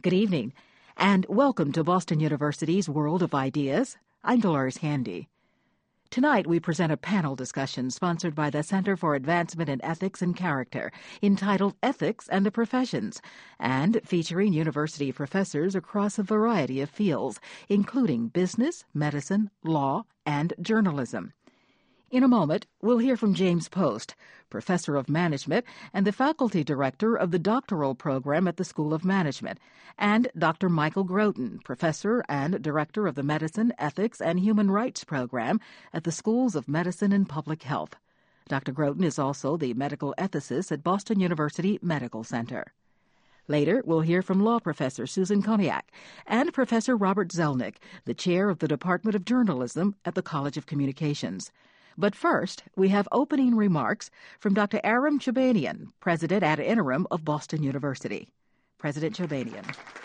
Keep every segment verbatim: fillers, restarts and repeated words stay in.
Good evening, and welcome to Boston University's World of Ideas. I'm Dolores Handy. Tonight, we present a panel discussion sponsored by the Center for Advancement in Ethics and Character, entitled Ethics and the Professions, and featuring university professors across a variety of fields, including business, medicine, law, and journalism. In a moment, we'll hear from James Post, professor of management and the faculty director of the doctoral program at the School of Management, and Doctor Michael Groten, professor and director of the Medicine, Ethics, and Human Rights program at the Schools of Medicine and Public Health. Doctor Groten is also the medical ethicist at Boston University Medical Center. Later, we'll hear from law professor Susan Koniak and Professor Robert Zelnick, the chair of the Department of Journalism at the College of Communications. But first, we have opening remarks from Doctor Aram Chobanian, president ad interim of Boston University. President Chobanian.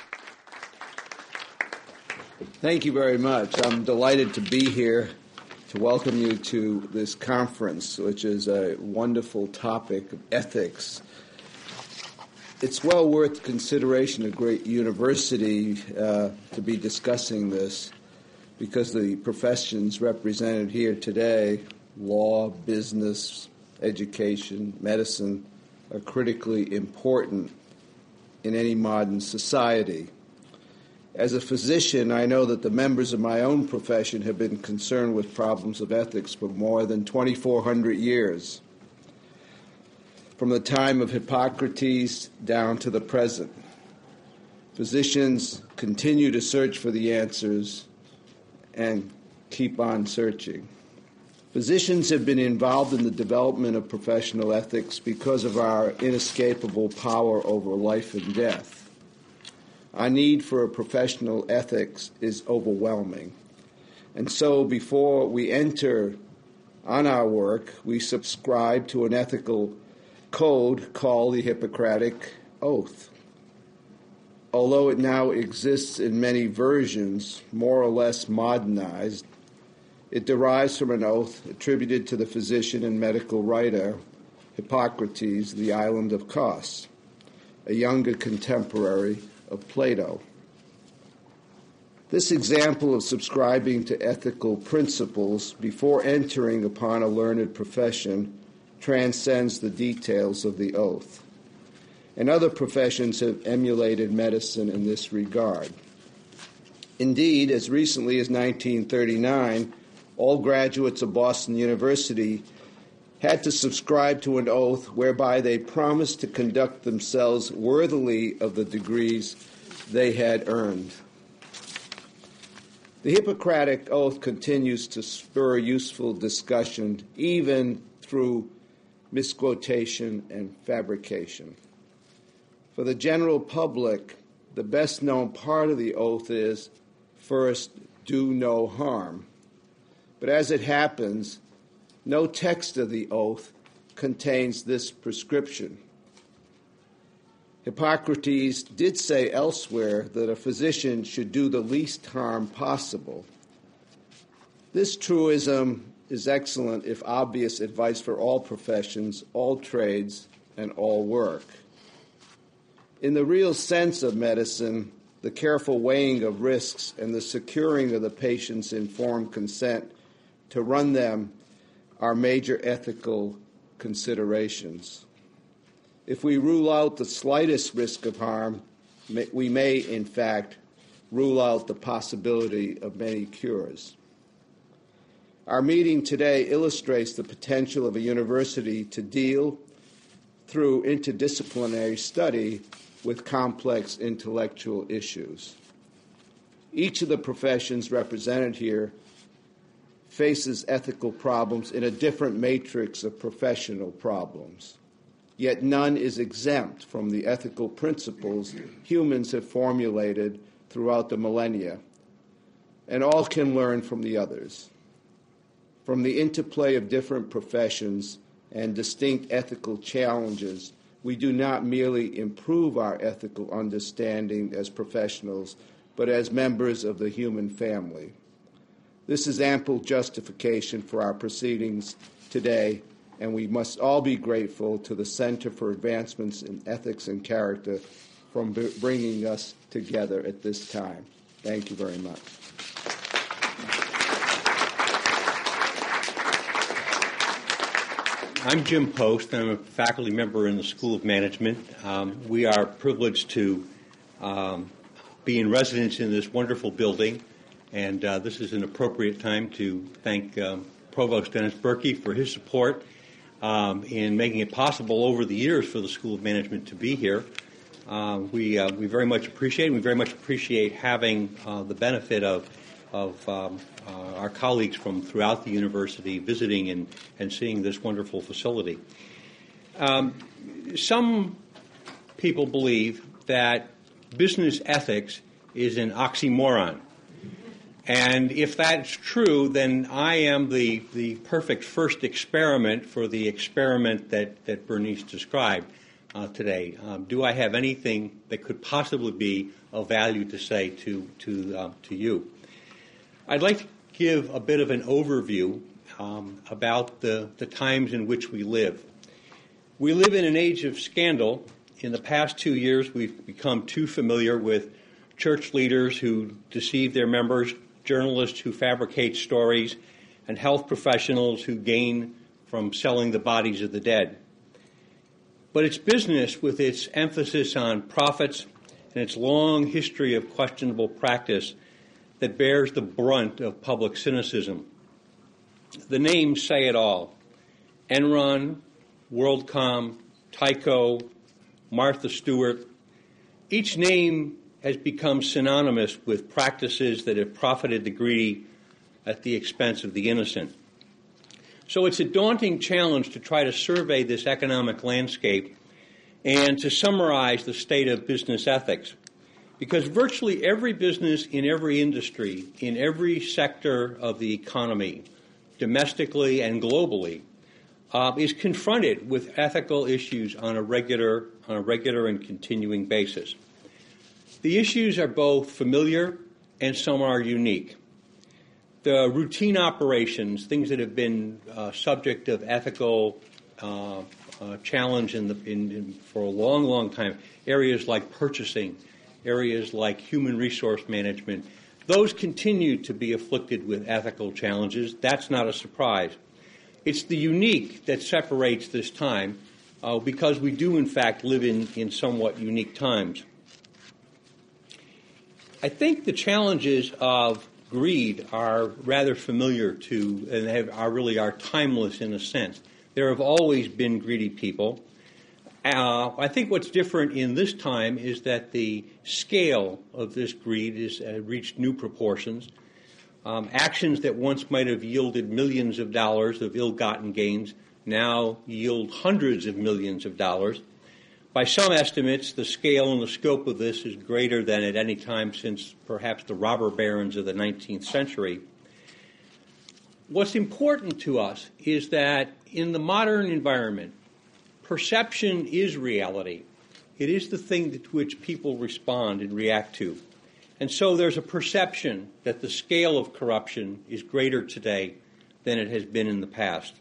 Thank you very much. I'm delighted to be here to welcome you to this conference, which is a wonderful topic of ethics. It's well worth consideration, a great university, uh, to be discussing this, because the professions represented here today, law, business, education, medicine, are critically important in any modern society. As a physician, I know that the members of my own profession have been concerned with problems of ethics for more than twenty-four hundred years, from the time of Hippocrates down to the present. Physicians continue to search for the answers and keep on searching. Physicians have been involved in the development of professional ethics because of our inescapable power over life and death. Our need for a professional ethics is overwhelming. And so before we enter on our work, we subscribe to an ethical code called the Hippocratic Oath. Although it now exists in many versions, more or less modernized, it derives from an oath attributed to the physician and medical writer Hippocrates, the island of Kos, a younger contemporary of Plato. This example of subscribing to ethical principles before entering upon a learned profession transcends the details of the oath. And other professions have emulated medicine in this regard. Indeed, as recently as nineteen thirty-nine, all graduates of Boston University had to subscribe to an oath whereby they promised to conduct themselves worthily of the degrees they had earned. The Hippocratic Oath continues to spur useful discussion, even through misquotation and fabrication. For the general public, the best-known part of the oath is, first, do no harm. But as it happens, no text of the oath contains this prescription. Hippocrates did say elsewhere that a physician should do the least harm possible. This truism is excellent if obvious advice for all professions, all trades, and all work. In the real sense of medicine, the careful weighing of risks and the securing of the patient's informed consent to run them are major ethical considerations. If we rule out the slightest risk of harm, we may, in fact, rule out the possibility of many cures. Our meeting today illustrates the potential of a university to deal, through interdisciplinary study, with complex intellectual issues. Each of the professions represented here faces ethical problems in a different matrix of professional problems. Yet none is exempt from the ethical principles humans have formulated throughout the millennia, and all can learn from the others. From the interplay of different professions and distinct ethical challenges, we do not merely improve our ethical understanding as professionals, but as members of the human family. This is ample justification for our proceedings today, and we must all be grateful to the Center for Advancements in Ethics and Character for bringing us together at this time. Thank you very much. I'm Jim Post. I'm a faculty member in the School of Management. Um, we are privileged to um, be in residence in this wonderful building, and uh, this is an appropriate time to thank um, Provost Dennis Berkey for his support um, in making it possible over the years for the School of Management to be here. Uh, we uh, we very much appreciate it. We very much appreciate having uh, the benefit of of um, uh, our colleagues from throughout the university visiting and, and seeing this wonderful facility. Um, some people believe that business ethics is an oxymoron. And if that's true, then I am the, the perfect first experiment for the experiment that, that Bernice described uh, today. Um, do I have anything that could possibly be of value to say to, to, uh, to you? I'd like to give a bit of an overview um, about the, the times in which we live. We live in an age of scandal. In the past two years, we've become too familiar with church leaders who deceive their members, journalists who fabricate stories, and health professionals who gain from selling the bodies of the dead. But it's business, with its emphasis on profits and its long history of questionable practice, that bears the brunt of public cynicism. The names say it all. Enron, WorldCom, Tyco, Martha Stewart. Each name has become synonymous with practices that have profited the greedy at the expense of the innocent. So it's a daunting challenge to try to survey this economic landscape and to summarize the state of business ethics. Because virtually every business in every industry, in every sector of the economy, domestically and globally, uh, is confronted with ethical issues on a regular, on a regular and continuing basis. The issues are both familiar and some are unique. The routine operations, things that have been uh, subject of ethical uh, uh, challenge in the, in, in, for a long, long time, areas like purchasing, areas like human resource management, those continue to be afflicted with ethical challenges. That's not a surprise. It's the unique that separates this time uh, because we do, in fact, live in, in somewhat unique times. I think the challenges of greed are rather familiar to, and have, are really are timeless in a sense. There have always been greedy people. Uh, I think what's different in this time is that the scale of this greed has uh, reached new proportions. Um, actions that once might have yielded millions of dollars of ill-gotten gains now yield hundreds of millions of dollars. By some estimates, the scale and the scope of this is greater than at any time since perhaps the robber barons of the nineteenth century. What's important to us is that in the modern environment, perception is reality. It is the thing to which people respond and react to. And so there's a perception that the scale of corruption is greater today than it has been in the past.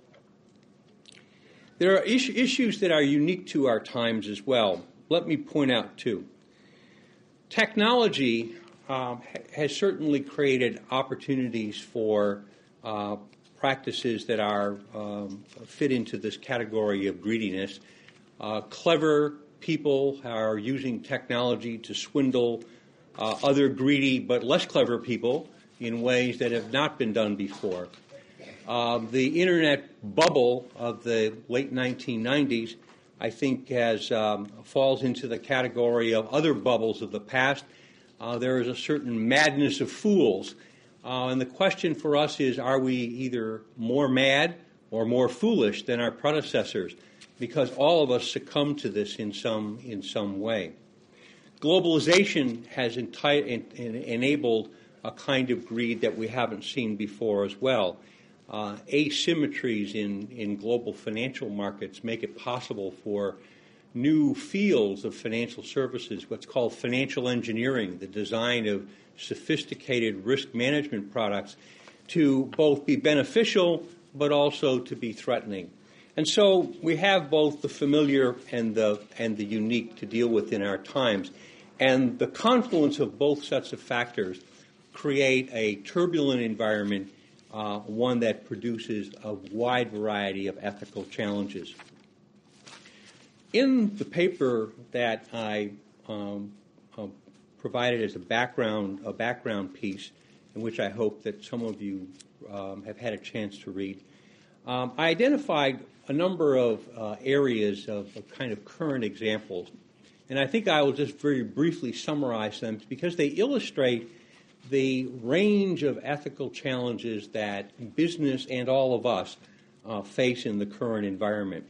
There are is- issues that are unique to our times as well. Let me point out two. Technology um, has certainly created opportunities for uh, practices that are um, fit into this category of greediness. Uh, clever people are using technology to swindle uh, other greedy but less clever people in ways that have not been done before. Uh, the Internet bubble of the late nineteen nineties, I think, has um, falls into the category of other bubbles of the past. Uh, there is a certain madness of fools. Uh, and the question for us is, are we either more mad or more foolish than our predecessors? Because all of us succumb to this in some in some way. Globalization has enti- en- en- enabled a kind of greed that we haven't seen before as well. Uh, asymmetries in, in global financial markets make it possible for new fields of financial services, what's called financial engineering, the design of sophisticated risk management products, to both be beneficial but also to be threatening. And so we have both the familiar and the and the unique to deal with in our times. And the confluence of both sets of factors create a turbulent environment, uh, one that produces a wide variety of ethical challenges. In the paper that I um, uh, provided as a background, a background piece, in which I hope that some of you um, have had a chance to read, um, I identified a number of uh, areas of, of kind of current examples. And I think I will just very briefly summarize them because they illustrate the range of ethical challenges that business and all of us uh, face in the current environment.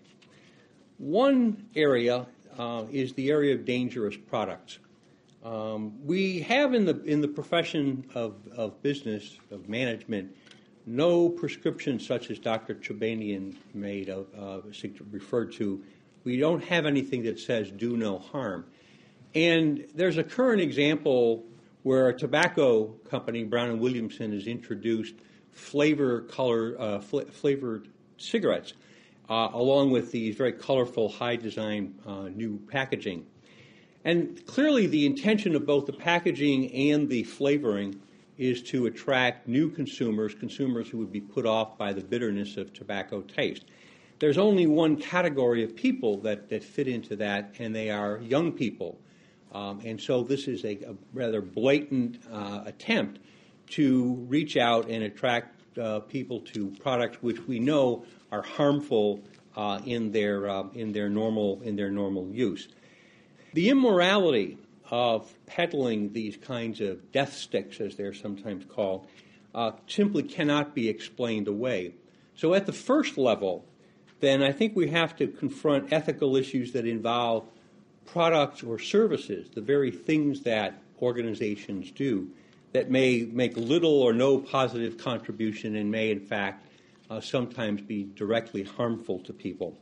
One area uh, is the area of dangerous products. Um, we have in the in the profession of, of business, of management, no prescription such as Doctor Chobanian made of, uh, referred to. We don't have anything that says do no harm. And there's a current example where a tobacco company, Brown and Williamson, has introduced flavor color uh, fl- flavored cigarettes, uh, along with these very colorful, high-design uh, new packaging. And clearly the intention of both the packaging and the flavoring is to attract new consumers, consumers who would be put off by the bitterness of tobacco taste. There's only one category of people that, that fit into that, and they are young people. Um, and so this is a, a rather blatant uh, attempt to reach out and attract uh, people to products which we know are harmful uh, in their uh, in their normal in their normal use. The immorality of peddling these kinds of death sticks, as they're sometimes called, uh, simply cannot be explained away. So at the first level, then I think we have to confront ethical issues that involve products or services, the very things that organizations do, that may make little or no positive contribution and may, in fact, uh, sometimes be directly harmful to people.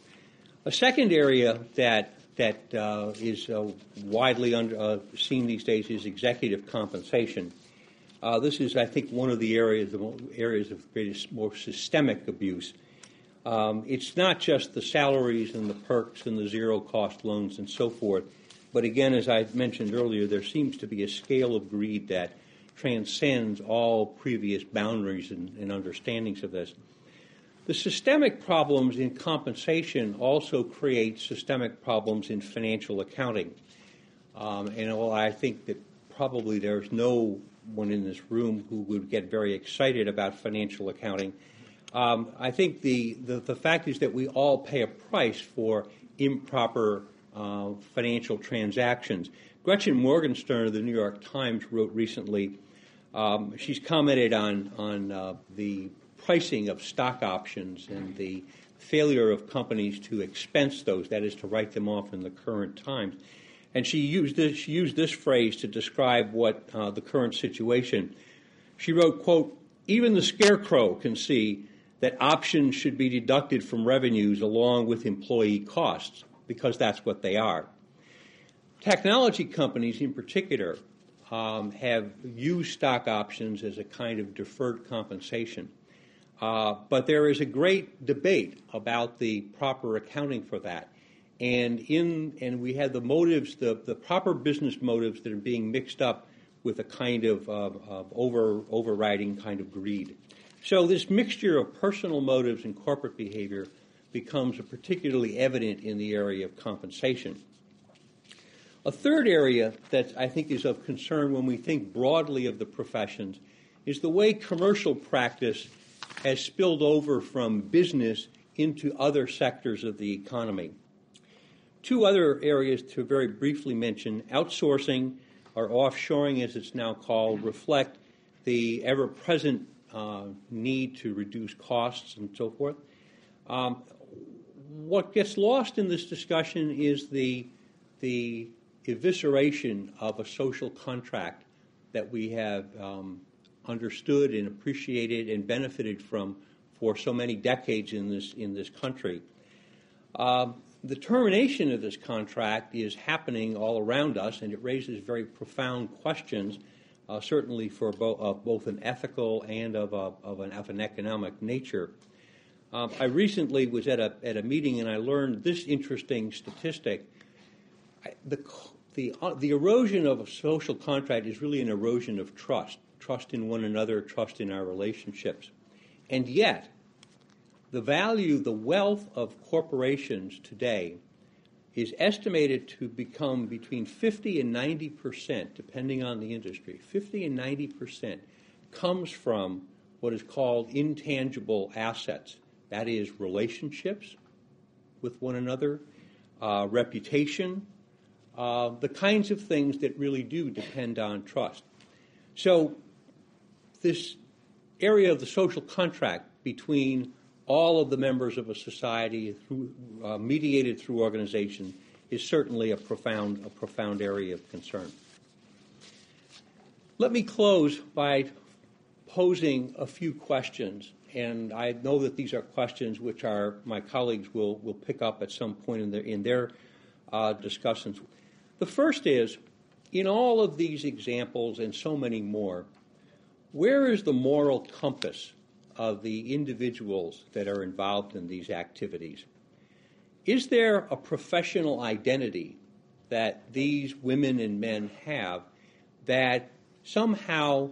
A second area that that uh, is uh, widely under, uh, seen these days is executive compensation. Uh, this is, I think, one of the areas, the areas of greatest, more systemic abuse. Um, it's not just the salaries and the perks and the zero-cost loans and so forth, but again, as I mentioned earlier, there seems to be a scale of greed that transcends all previous boundaries and, and understandings of this. The systemic problems in compensation also create systemic problems in financial accounting. Um, and well, I think that probably there's no one in this room who would get very excited about financial accounting. Um, I think the, the, the fact is that we all pay a price for improper uh, financial transactions. Gretchen Morgenstern of the New York Times wrote recently, um, she's commented on, on uh, the pricing of stock options and the failure of companies to expense those, that is, to write them off in the current times. And she used this, she used this phrase to describe what uh, the current situation. She wrote, quote, "Even the scarecrow can see that options should be deducted from revenues along with employee costs, because that's what they are." Technology companies in particular um, have used stock options as a kind of deferred compensation. Uh, but there is a great debate about the proper accounting for that. And in and we have the motives, the, the proper business motives that are being mixed up with a kind of, uh, of over overriding kind of greed. So this mixture of personal motives and corporate behavior becomes particularly evident in the area of compensation. A third area that I think is of concern when we think broadly of the professions is the way commercial practice has spilled over from business into other sectors of the economy. Two other areas to very briefly mention: outsourcing, or offshoring as it's now called, reflect the ever-present uh, need to reduce costs and so forth. Um, what gets lost in this discussion is the, the evisceration of a social contract that we have um, understood and appreciated and benefited from for so many decades in this in this country. Um, the termination of this contract is happening all around us, and it raises very profound questions, uh, certainly for bo- uh, both an ethical and of, a, of, an, of an economic nature. Um, I recently was at a at a meeting, and I learned this interesting statistic. I, the the, uh, the erosion of a social contract is really an erosion of trust, trust in one another, trust in our relationships. And yet, the value, the wealth of corporations today is estimated to become between fifty and ninety percent, depending on the industry. fifty and ninety percent comes from what is called intangible assets. That is relationships with one another, uh, reputation, uh, the kinds of things that really do depend on trust. So this area of the social contract between all of the members of a society, through, uh, mediated through organization, is certainly a profound, a profound area of concern. Let me close by posing a few questions, and I know that these are questions which are my colleagues will, will pick up at some point in their, in their uh, discussions. The first is, in all of these examples and so many more, where is the moral compass of the individuals that are involved in these activities? Is there a professional identity that these women and men have that somehow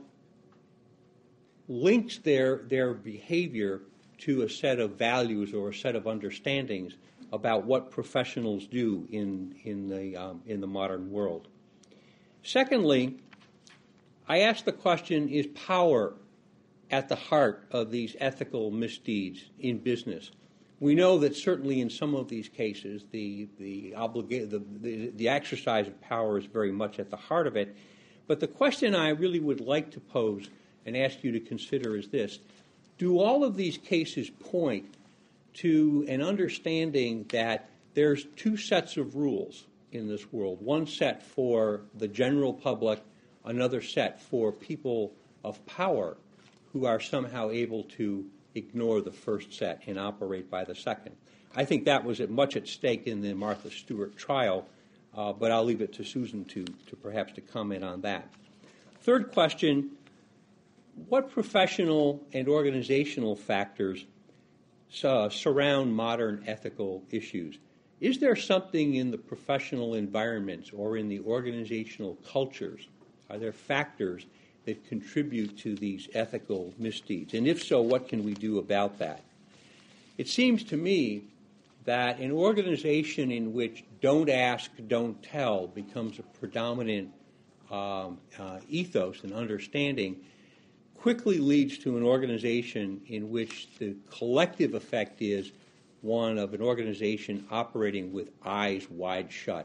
links their, their behavior to a set of values or a set of understandings about what professionals do in, in, the, um, in the modern world? Secondly, I ask the question, is power at the heart of these ethical misdeeds in business? We know that certainly in some of these cases, the the, obliga- the, the the exercise of power is very much at the heart of it. But the question I really would like to pose and ask you to consider is this: do all of these cases point to an understanding that there's two sets of rules in this world, one set for the general public, another set for people of power who are somehow able to ignore the first set and operate by the second? I think that was at much at stake in the Martha Stewart trial, uh, but I'll leave it to Susan to, to perhaps to comment on that. Third question, what professional and organizational factors uh, surround modern ethical issues? Is there something in the professional environments or in the organizational cultures? Are there factors that contribute to these ethical misdeeds? And if so, what can we do about that? It seems to me that an organization in which don't ask, don't tell becomes a predominant um, uh, ethos and understanding quickly leads to an organization in which the collective effect is one of an organization operating with eyes wide shut,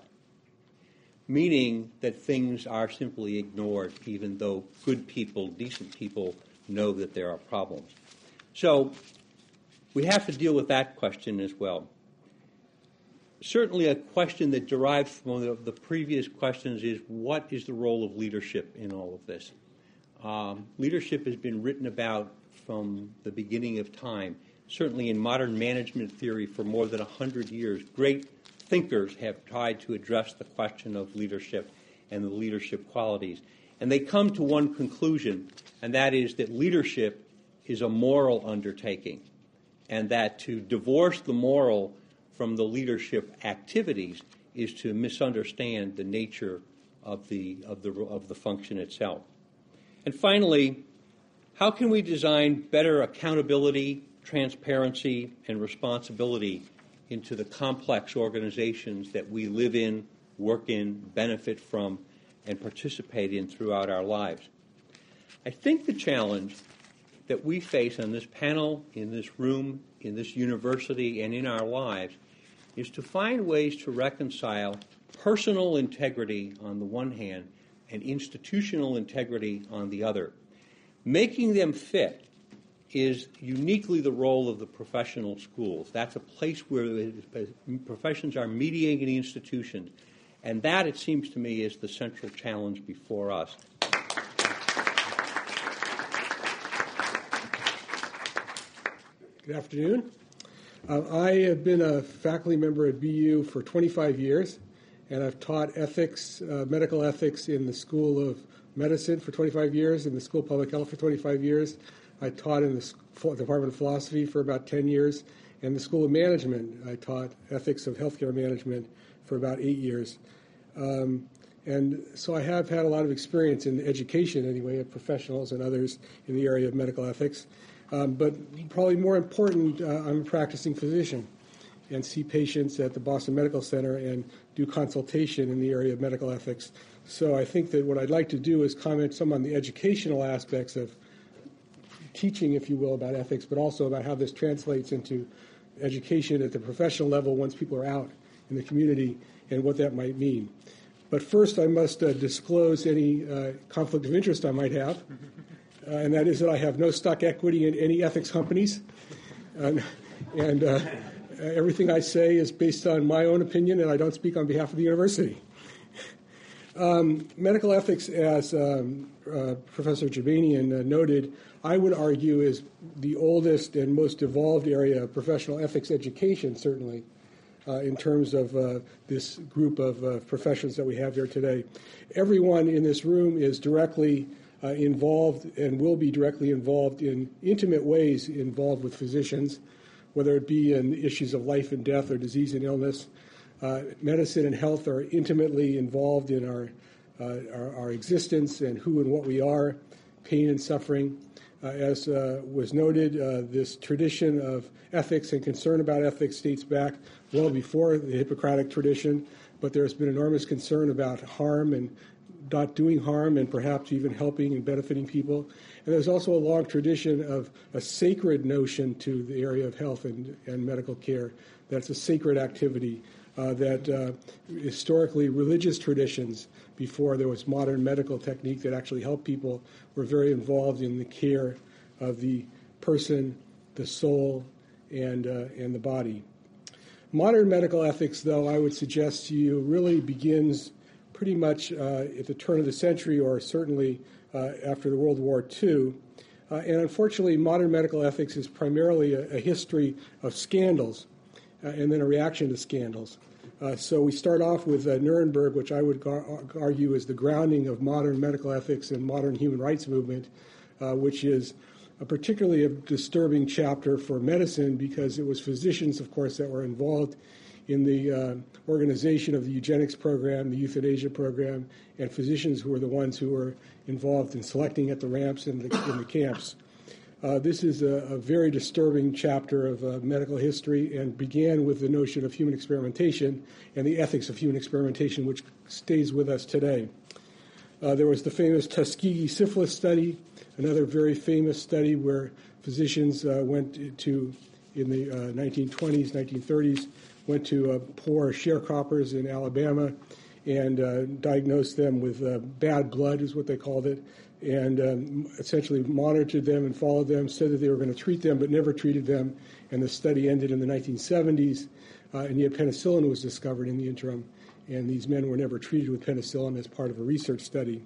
meaning that things are simply ignored even though good people, decent people, know that there are problems. So we have to deal with that question as well. Certainly a question that derives from the, the previous questions is, what is the role of leadership in all of this? Um, leadership has been written about from the beginning of time. Certainly in modern management theory for more than one hundred years, great thinkers have tried to address the question of leadership and the leadership qualities. And they come to one conclusion, and that is that leadership is a moral undertaking, and that to divorce the moral from the leadership activities is to misunderstand the nature of the, of the, of the function itself. And finally, how can we design better accountability, transparency, and responsibility into the complex organizations that we live in, work in, benefit from, and participate in throughout our lives? I think the challenge that we face on this panel, in this room, in this university, and in our lives is to find ways to reconcile personal integrity on the one hand and institutional integrity on the other. Making them fit is uniquely the role of the professional schools. That's a place where professions are mediating institutions, and that, it seems to me, is the central challenge before us. Good afternoon. Uh, I have been a faculty member at B U for twenty-five years, and I've taught ethics, uh, medical ethics in the School of Medicine for twenty-five years, in the School of Public Health for twenty-five years. I taught in the Department of Philosophy for about ten years, and the School of Management. I taught ethics of healthcare management for about eight years. Um, And so I have had a lot of experience in education, anyway, of professionals and others in the area of medical ethics. Um, but probably more important, uh, I'm a practicing physician and see patients at the Boston Medical Center and do consultation in the area of medical ethics. So I think that what I'd like to do is comment some on the educational aspects of teaching, if you will, about ethics, but also about how this translates into education at the professional level once people are out in the community and what that might mean. But first, I must uh, disclose any uh, conflict of interest I might have, uh, and that is that I have no stock equity in any ethics companies, and, and uh, everything I say is based on my own opinion, and I don't speak on behalf of the university. Um, medical ethics, as um, uh, Professor Jabanian uh, noted, I would argue is the oldest and most evolved area of professional ethics education, certainly. Uh, in terms of uh, this group of uh, professions that we have here today. Everyone in this room is directly uh, involved and will be directly involved in intimate ways involved with physicians, whether it be in issues of life and death or disease and illness. Uh, medicine and health are intimately involved in our, uh, our, our existence and who and what we are, pain and suffering. Uh, as uh, was noted, uh, this tradition of ethics and concern about ethics dates back well before the Hippocratic tradition, but there's been enormous concern about harm and not doing harm and perhaps even helping and benefiting people. And there's also a long tradition of a sacred notion to the area of health and, and medical care. That's a sacred activity uh, that uh, historically religious traditions, before there was modern medical technique that actually helped people, were very involved in the care of the person, the soul, and, uh, and the body. Modern medical ethics, though, I would suggest to you, really begins pretty much uh, at the turn of the century, or certainly uh, after the World War Two. Uh, and unfortunately, modern medical ethics is primarily a, a history of scandals uh, and then a reaction to scandals. Uh, so we start off with uh, Nuremberg, which I would gar- argue is the grounding of modern medical ethics and modern human rights movement, uh, which is a particularly a disturbing chapter for medicine because it was physicians, of course, that were involved in the uh, organization of the eugenics program, the euthanasia program, and physicians who were the ones who were involved in selecting at the ramps and the, in the camps. Uh, this is a, a very disturbing chapter of uh, medical history and began with the notion of human experimentation and the ethics of human experimentation, which stays with us today. Uh, there was the famous Tuskegee syphilis study, another very famous study where physicians uh, went to, in the uh, nineteen twenties, nineteen thirties, went to uh, poor sharecroppers in Alabama and uh, diagnosed them with uh, bad blood, is what they called it, and um, essentially monitored them and followed them, said that they were going to treat them but never treated them, and the study ended in the nineteen seventies, uh, and yet penicillin was discovered in the interim, and these men were never treated with penicillin as part of a research study.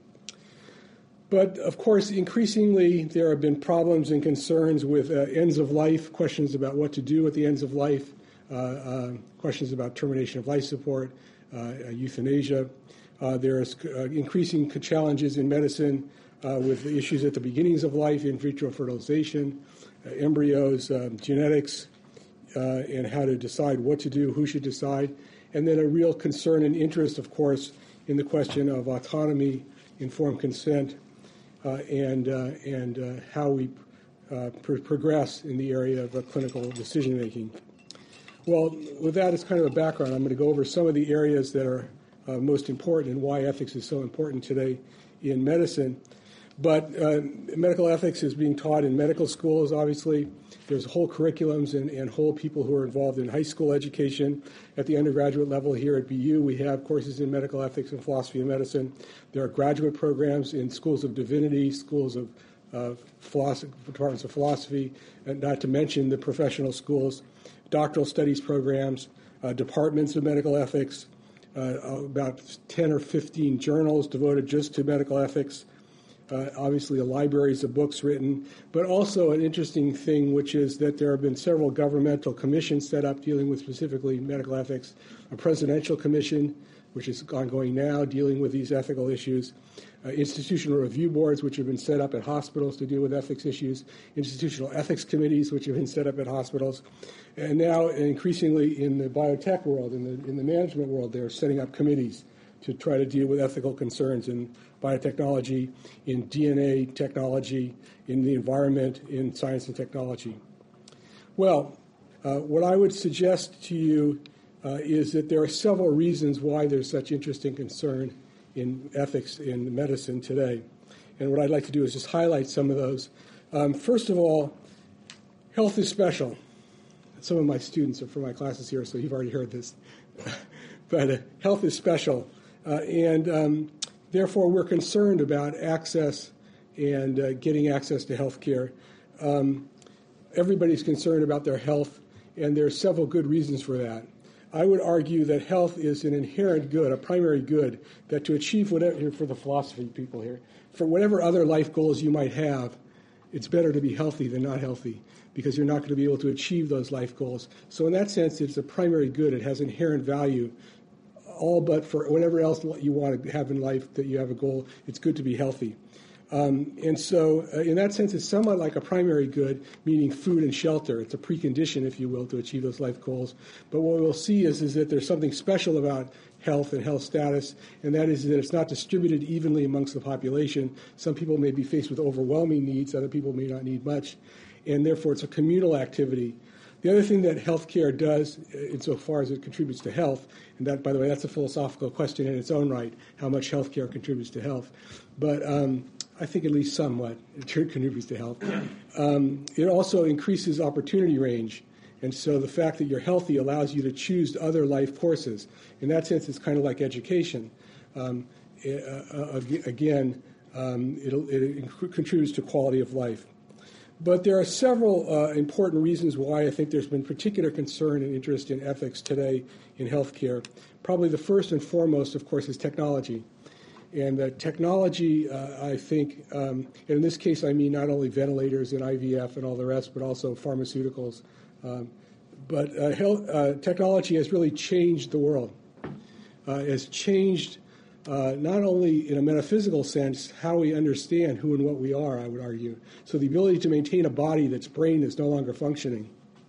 But, of course, increasingly there have been problems and concerns with uh, ends of life, questions about what to do at the ends of life, uh, uh, questions about termination of life support, uh, euthanasia. Uh, there's uh, increasing challenges in medicine uh, with the issues at the beginnings of life, in vitro fertilization, uh, embryos, uh, genetics, uh, and how to decide what to do, who should decide. And then a real concern and interest, of course, in the question of autonomy, informed consent, uh, and, uh, and uh, how we uh, pr- progress in the area of uh, clinical decision-making. Well, with that as kind of a background, I'm going to go over some of the areas that are uh, most important and why ethics is so important today in medicine. But uh, medical ethics is being taught in medical schools, obviously. There's whole curriculums and, and whole people who are involved in high school education. At the undergraduate level here at B U, we have courses in medical ethics and philosophy of medicine. There are graduate programs in schools of divinity, schools of uh, philosophy, departments of philosophy, and not to mention the professional schools, doctoral studies programs, uh, departments of medical ethics, uh, about ten or fifteen journals devoted just to medical ethics. Uh, obviously, a libraries of books written, but also an interesting thing, which is that there have been several governmental commissions set up dealing with specifically medical ethics, a presidential commission, which is ongoing now, dealing with these ethical issues, uh, institutional review boards, which have been set up at hospitals to deal with ethics issues, institutional ethics committees, which have been set up at hospitals, and now increasingly in the biotech world, in the, in the management world, they're setting up committees to try to deal with ethical concerns in biotechnology, in D N A technology, in the environment, in science and technology. Well, uh, what I would suggest to you uh, is that there are several reasons why there's such interest and concern in ethics in medicine today. And what I'd like to do is just highlight some of those. Um, first of all, health is special. Some of my students are from my classes here, so you've already heard this. But uh, health is special. Uh, and um, therefore, we're concerned about access and uh, getting access to health care. Um, everybody's concerned about their health, and there are several good reasons for that. I would argue that health is an inherent good, a primary good, that to achieve whatever, for the philosophy people here, for whatever other life goals you might have, it's better to be healthy than not healthy, because you're not going to be able to achieve those life goals. So in that sense, it's a primary good. It has inherent value. All but for whatever else you want to have in life that you have a goal, it's good to be healthy. Um, and so uh, in that sense, it's somewhat like a primary good, meaning food and shelter. It's a precondition, if you will, to achieve those life goals. But what we'll see is, is that there's something special about health and health status, and that is that it's not distributed evenly amongst the population. Some people may be faced with overwhelming needs. Other people may not need much. And therefore, it's a communal activity. The other thing that healthcare does, insofar as it contributes to health, and that, by the way, that's a philosophical question in its own right, how much healthcare contributes to health. But um, I think at least somewhat it contributes to health. Um, it also increases opportunity range. And so the fact that you're healthy allows you to choose other life courses. In that sense, it's kind of like education. Um, uh, again, um, it'll, it contributes to quality of life. But there are several uh, important reasons why I think there's been particular concern and interest in ethics today in healthcare. Probably the first and foremost, of course, is technology. And uh, technology, uh, I think, um, and in this case I mean not only ventilators and I V F and all the rest, but also pharmaceuticals. Um, but uh, health, uh, technology has really changed the world. Uh, has changed Uh, not only in a metaphysical sense, how we understand who and what we are, I would argue. So the ability to maintain a body that's brain is no longer functioning,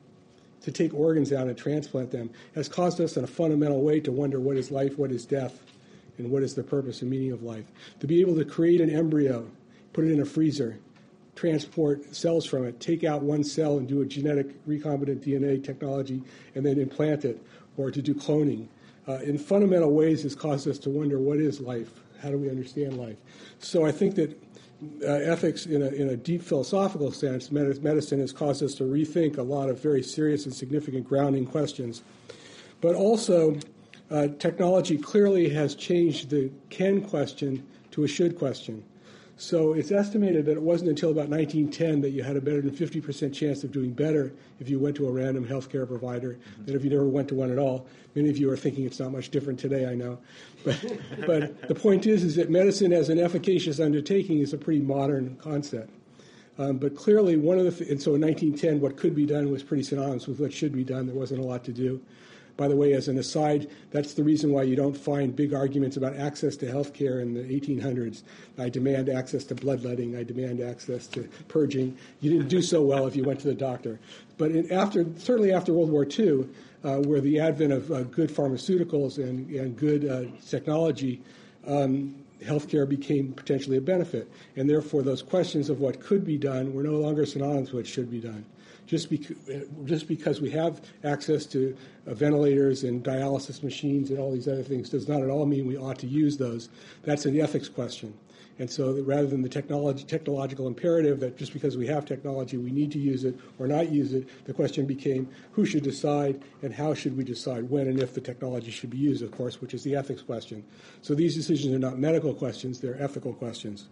to take organs out and transplant them, has caused us in a fundamental way to wonder what is life, what is death, and what is the purpose and meaning of life. To be able to create an embryo, put it in a freezer, transport cells from it, take out one cell and do a genetic recombinant D N A technology, and then implant it, or to do cloning. Uh, in fundamental ways, has caused us to wonder what is life, how do we understand life. So I think that uh, ethics, in a, in a deep philosophical sense, med- medicine has caused us to rethink a lot of very serious and significant grounding questions. But also, uh, technology clearly has changed the can question to a should question. So it's estimated that it wasn't until about nineteen ten that you had a better than fifty percent chance of doing better if you went to a random healthcare provider than if you never went to one at all. Many of you are thinking it's not much different today, I know. But, but the point is, is that medicine as an efficacious undertaking is a pretty modern concept. Um, but clearly, one of the, th- and so in nineteen ten, what could be done was pretty synonymous with what should be done. There wasn't a lot to do. By the way, as an aside, that's the reason why you don't find big arguments about access to health care in the eighteen hundreds. I demand access to bloodletting. I demand access to purging. You didn't do so well if you went to the doctor. But in after, certainly after World War Two, uh, where the advent of uh, good pharmaceuticals and, and good uh, technology, um, healthcare became potentially a benefit. And therefore, those questions of what could be done were no longer synonymous with what should be done. Just, bec- just because we have access to uh, ventilators and dialysis machines and all these other things does not at all mean we ought to use those. That's an ethics question. And so rather than the technology, technological imperative that just because we have technology we need to use it or not use it, the question became who should decide and how should we decide when and if the technology should be used, of course, which is the ethics question. So these decisions are not medical questions, they're ethical questions.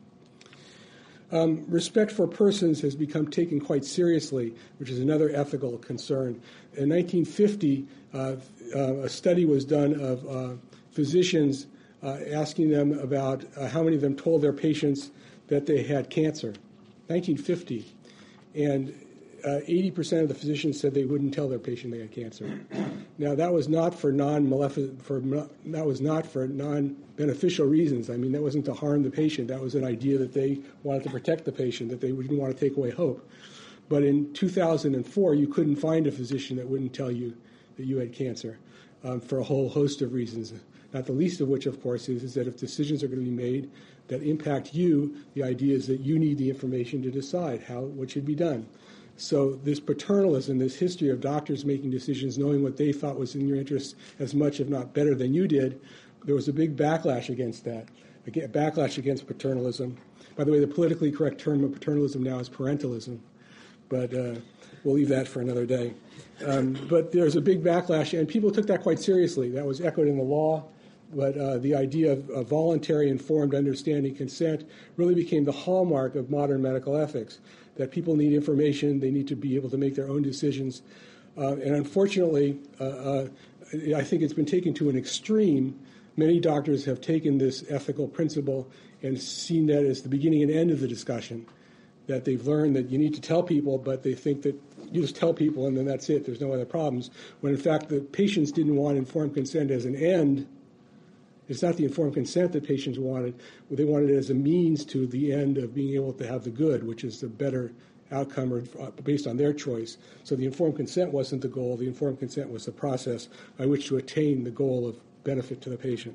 Um, respect for persons has become taken quite seriously, which is another ethical concern. In nineteen fifty, uh, uh, a study was done of uh, physicians uh, asking them about uh, how many of them told their patients that they had cancer. nineteen fifty. And uh, eighty percent of the physicians said they wouldn't tell their patient they had cancer. Now, that was not for non-maleficent, for that was not for non-beneficial reasons. I mean, that wasn't to harm the patient. That was an idea that they wanted to protect the patient, that they didn't want to take away hope. But in two thousand four, you couldn't find a physician that wouldn't tell you that you had cancer. um, for a whole host of reasons. Not the least of which, of course, is, is that if decisions are going to be made that impact you, the idea is that you need the information to decide how what should be done. So this paternalism, this history of doctors making decisions, knowing what they thought was in your interest as much, if not better, than you did, there was a big backlash against that, a backlash against paternalism. By the way, the politically correct term of paternalism now is parentalism, but uh, we'll leave that for another day. Um, but there's a big backlash, and people took that quite seriously. That was echoed in the law. But uh, the idea of, of voluntary, informed, understanding consent really became the hallmark of modern medical ethics, that people need information, they need to be able to make their own decisions. Uh, and unfortunately, uh, uh, I think it's been taken to an extreme. Many doctors have taken this ethical principle and seen that as the beginning and end of the discussion, that they've learned that you need to tell people, but they think that you just tell people and then that's it, there's no other problems, when in fact the patients didn't want informed consent as an end. It's not the informed consent that patients wanted. They wanted it as a means to the end of being able to have the good, which is the better outcome or, uh, based on their choice. So the informed consent wasn't the goal. The informed consent was the process by which to attain the goal of benefit to the patient.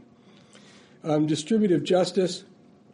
Um, distributive justice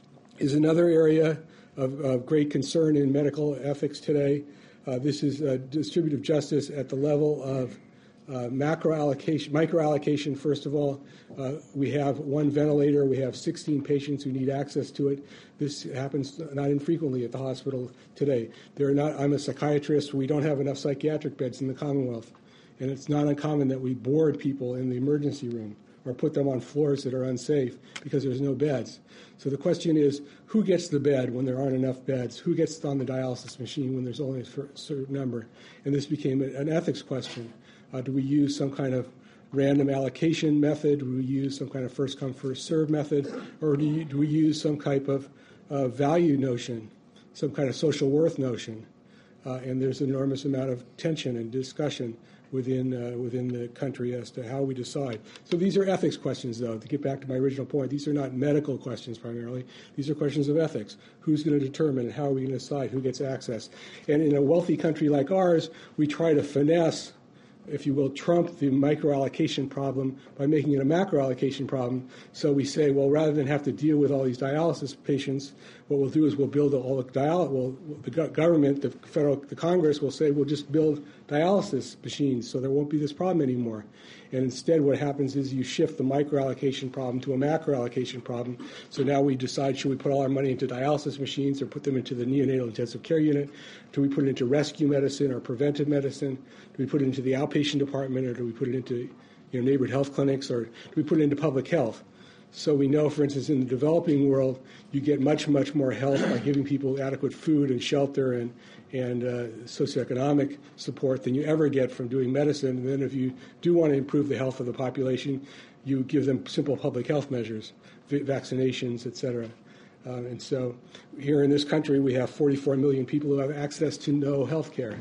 is another area of, of great concern in medical ethics today. Uh, this is uh, distributive justice at the level of Uh, macro allocation, micro allocation, first of all. Uh, we have one ventilator. We have sixteen patients who need access to it. This happens not infrequently at the hospital today. There are not, I'm a psychiatrist. We don't have enough psychiatric beds in the Commonwealth. And it's not uncommon that we board people in the emergency room or put them on floors that are unsafe because there's no beds. So the question is, who gets the bed when there aren't enough beds? Who gets on the dialysis machine when there's only a certain number? And this became an ethics question. Uh, do we use some kind of random allocation method? Do we use some kind of first-come, first-served method? Or do, you, do we use some type of uh, value notion, some kind of social worth notion? Uh, and there's an enormous amount of tension and discussion within uh, within the country as to how we decide. So these are ethics questions, though. To get back to my original point, these are not medical questions primarily. These are questions of ethics. Who's going to determine and how are we going to decide who gets access? And in a wealthy country like ours, we try to finesse, if you will, trump the microallocation problem by making it a macroallocation problem. So we say, well, rather than have to deal with all these dialysis patients, what we'll do is we'll build all the dialysis. Well, the government, the federal, the Congress will say, we'll just build dialysis machines, so there won't be this problem anymore. And instead, what happens is you shift the microallocation problem to a macroallocation problem. So now we decide, should we put all our money into dialysis machines or put them into the neonatal intensive care unit? Do we put it into rescue medicine or preventive medicine? Do we put it into the outpatient department, or do we put it into, you know, neighborhood health clinics, or do we put it into public health? So we know, for instance, in the developing world, you get much, much more health by giving people adequate food and shelter and, and uh, socioeconomic support than you ever get from doing medicine. And then if you do want to improve the health of the population, you give them simple public health measures, vaccinations, et cetera. Uh, and so here in this country, we have forty-four million people who have access to no health care.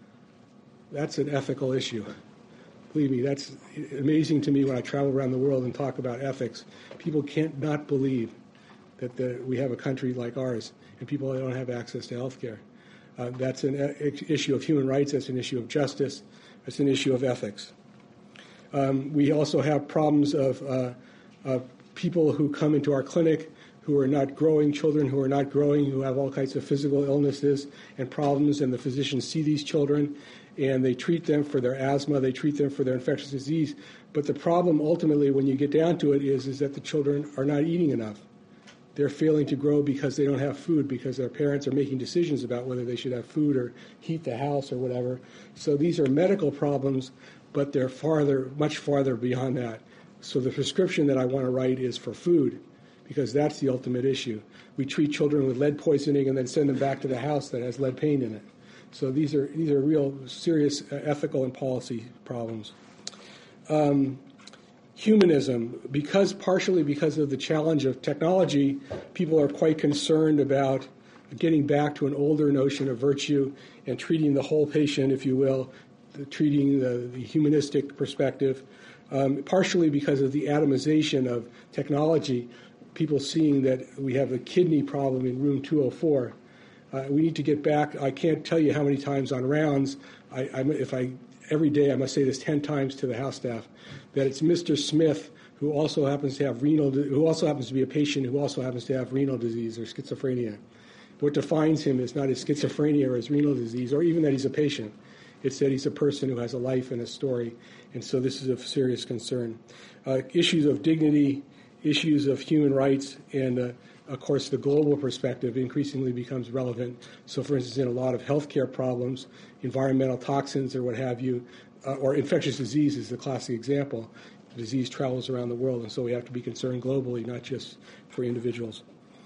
That's an ethical issue. Believe me, that's amazing to me when I travel around the world and talk about ethics. People can't not believe that the, we have a country like ours and people don't have access to health care. Uh, that's an e- issue of human rights. That's an issue of justice. That's an issue of ethics. Um, we also have problems of uh, uh, people who come into our clinic who are not growing, children who are not growing, who have all kinds of physical illnesses and problems, and the physicians see these children and they treat them for their asthma, they treat them for their infectious disease. But the problem ultimately, when you get down to it, is, is that the children are not eating enough. They're failing to grow because they don't have food, because their parents are making decisions about whether they should have food or heat the house or whatever. So these are medical problems, but they're farther, much farther beyond that. So the prescription that I want to write is for food, because that's the ultimate issue. We treat children with lead poisoning and then send them back to the house that has lead paint in it. So these are these are real serious ethical and policy problems. Um, humanism, because partially because of the challenge of technology, people are quite concerned about getting back to an older notion of virtue and treating the whole patient, if you will, the, treating the, the humanistic perspective. Um, partially because of the atomization of technology, people seeing that we have a kidney problem in room two oh four. Uh, we need to get back. I can't tell you how many times on rounds, I, I'm, if I every day, I must say this ten times to the House staff, that it's Mister Smith who also happens to have renal, who also happens to be a patient who also happens to have renal disease or schizophrenia. What defines him is not his schizophrenia or his renal disease, or even that he's a patient. It's that he's a person who has a life and a story, and so this is of serious concern. Uh, issues of dignity, issues of human rights, and uh, of course the global perspective increasingly becomes relevant. So for instance, in a lot of healthcare problems, environmental toxins or what have you, uh, or infectious disease is the classic example. The disease travels around the world, and so we have to be concerned globally, not just for individuals.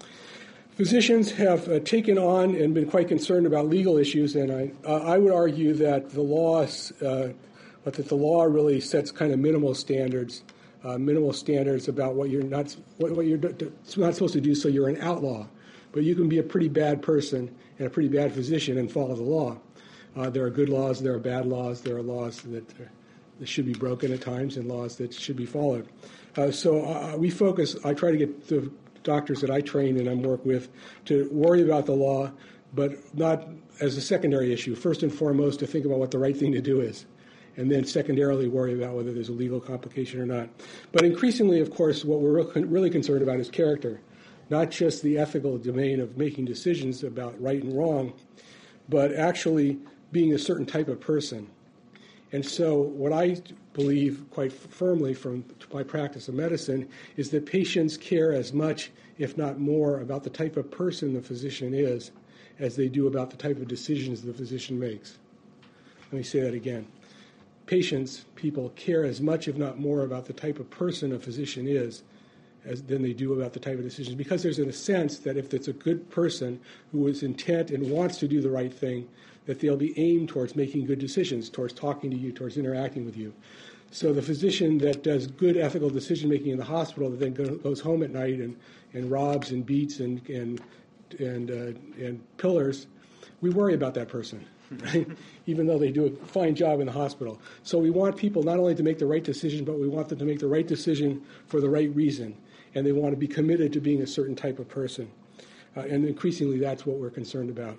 Physicians have uh, taken on and been quite concerned about legal issues, and I, uh, I would argue that the law, uh, but that the law really sets kind of minimal standards, uh, minimal standards about what you're not what, what you're d- not supposed to do. So you're an outlaw, but you can be a pretty bad person and a pretty bad physician and follow the law. Uh, there are good laws, there are bad laws, there are laws that, uh, that should be broken at times, and laws that should be followed. Uh, so uh, we focus. I try to get the doctors that I train and I work with to worry about the law, but not as a secondary issue. First and foremost, to think about what the right thing to do is, and then secondarily worry about whether there's a legal complication or not. But increasingly, of course, what we're really concerned about is character, not just the ethical domain of making decisions about right and wrong, but actually being a certain type of person. And so what I believe quite firmly from my practice of medicine is that patients care as much, if not more, about the type of person the physician is as they do about the type of decisions the physician makes. Let me say that again. Patients, people, care as much, if not more, about the type of person a physician is as than they do about the type of decisions, because there's a sense that if it's a good person who is intent and wants to do the right thing, that they'll be aimed towards making good decisions, towards talking to you, towards interacting with you. So the physician that does good ethical decision-making in the hospital that then goes home at night and, and robs and beats and and and, uh, and pillars, we worry about that person, right? Even though they do a fine job in the hospital. So we want people not only to make the right decision, but we want them to make the right decision for the right reason. And they want to be committed to being a certain type of person. Uh, and increasingly, that's what we're concerned about.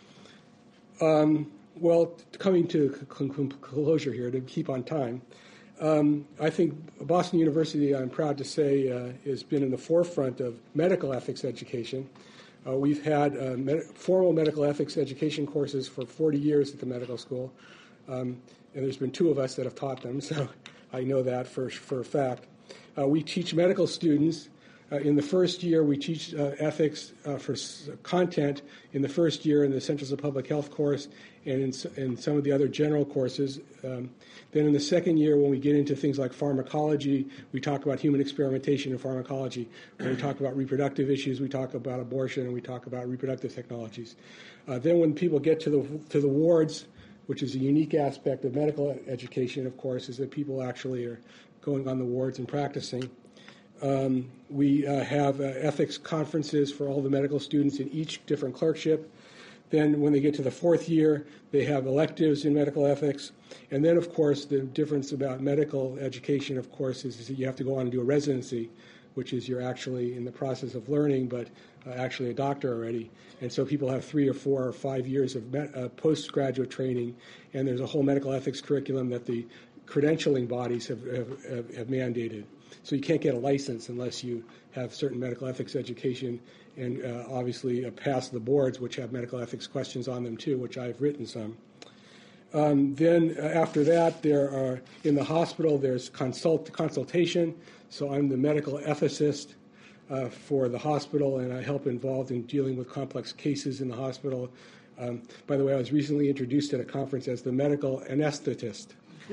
Um, well, coming to closure here, to keep on time, um, I think Boston University, I'm proud to say, uh, has been in the forefront of medical ethics education. Uh, we've had uh, med- formal medical ethics education courses for forty years at the medical school, um, and there's been two of us that have taught them, so I know that for, for a fact. Uh, we teach medical students. Uh, in the first year, we teach uh, ethics uh, for s- content in the first year in the Essentials of Public Health course and in, s- in some of the other general courses. Um, then in the second year, when we get into things like pharmacology, we talk about human experimentation in pharmacology. When we talk about reproductive issues, we talk about abortion, and we talk about reproductive technologies. Uh, then when people get to the to the wards, which is a unique aspect of medical education, of course, is that people actually are going on the wards and practicing. Um, we uh, have uh, ethics conferences for all the medical students in each different clerkship. Then when they get to the fourth year, they have electives in medical ethics. And then, of course, the difference about medical education, of course, is, is that you have to go on and do a residency, which is you're actually in the process of learning, but uh, actually a doctor already. And so people have three or four or five years of met, uh, postgraduate training, and there's a whole medical ethics curriculum that the credentialing bodies have, have, have, have mandated. So you can't get a license unless you have certain medical ethics education and uh, obviously uh, pass the boards, which have medical ethics questions on them too, which I've written some. Um, then uh, after that, there are, in the hospital, there's consult consultation. So I'm the medical ethicist uh, for the hospital, and I help involved in dealing with complex cases in the hospital. Um, by the way, I was recently introduced at a conference as the medical anesthetist.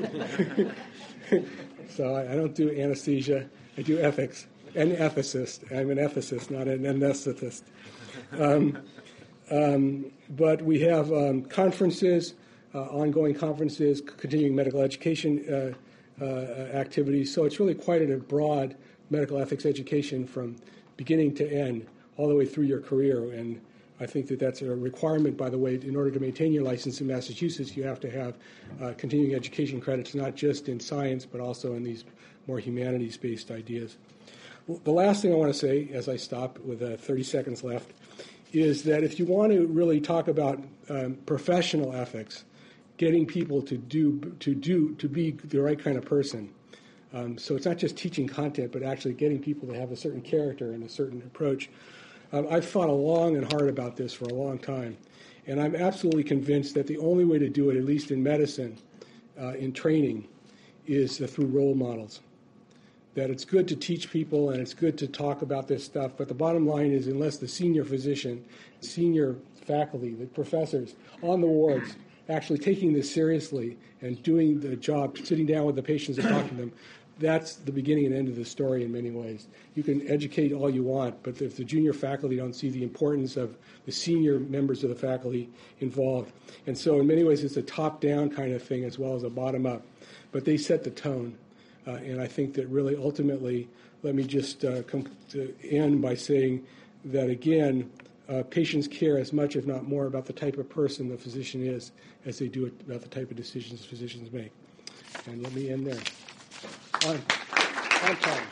So I, I don't do anesthesia, I do ethics. An ethicist. I'm an ethicist, not an anesthetist. Um, um, but we have um, conferences, uh, ongoing conferences, continuing medical education uh, uh, activities. So it's really quite a broad medical ethics education from beginning to end, all the way through your career. And I think that that's a requirement, by the way. In order to maintain your license in Massachusetts, you have to have uh, continuing education credits, not just in science, but also in these more humanities-based ideas. Well, the last thing I want to say, as I stop with uh, thirty seconds left, is that if you want to really talk about um, professional ethics, getting people to do to do to be the right kind of person. Um, so it's not just teaching content, but actually getting people to have a certain character and a certain approach. Um, I've thought long and hard about this for a long time, and I'm absolutely convinced that the only way to do it, at least in medicine, uh, in training, is uh, through role models. That it's good to teach people and it's good to talk about this stuff, but the bottom line is unless the senior physician, senior faculty, the professors on the wards actually taking this seriously and doing the job, sitting down with the patients and talking to them, that's the beginning and end of the story in many ways. You can educate all you want, but if the junior faculty don't see the importance of the senior members of the faculty involved, and so in many ways it's a top-down kind of thing as well as a bottom-up, but they set the tone. Uh, and I think that really ultimately, let me just uh, come to end by saying that, again, uh, patients care as much, if not more, about the type of person the physician is as they do it about the type of decisions physicians make. And let me end there. On, on time.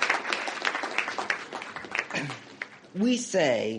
We say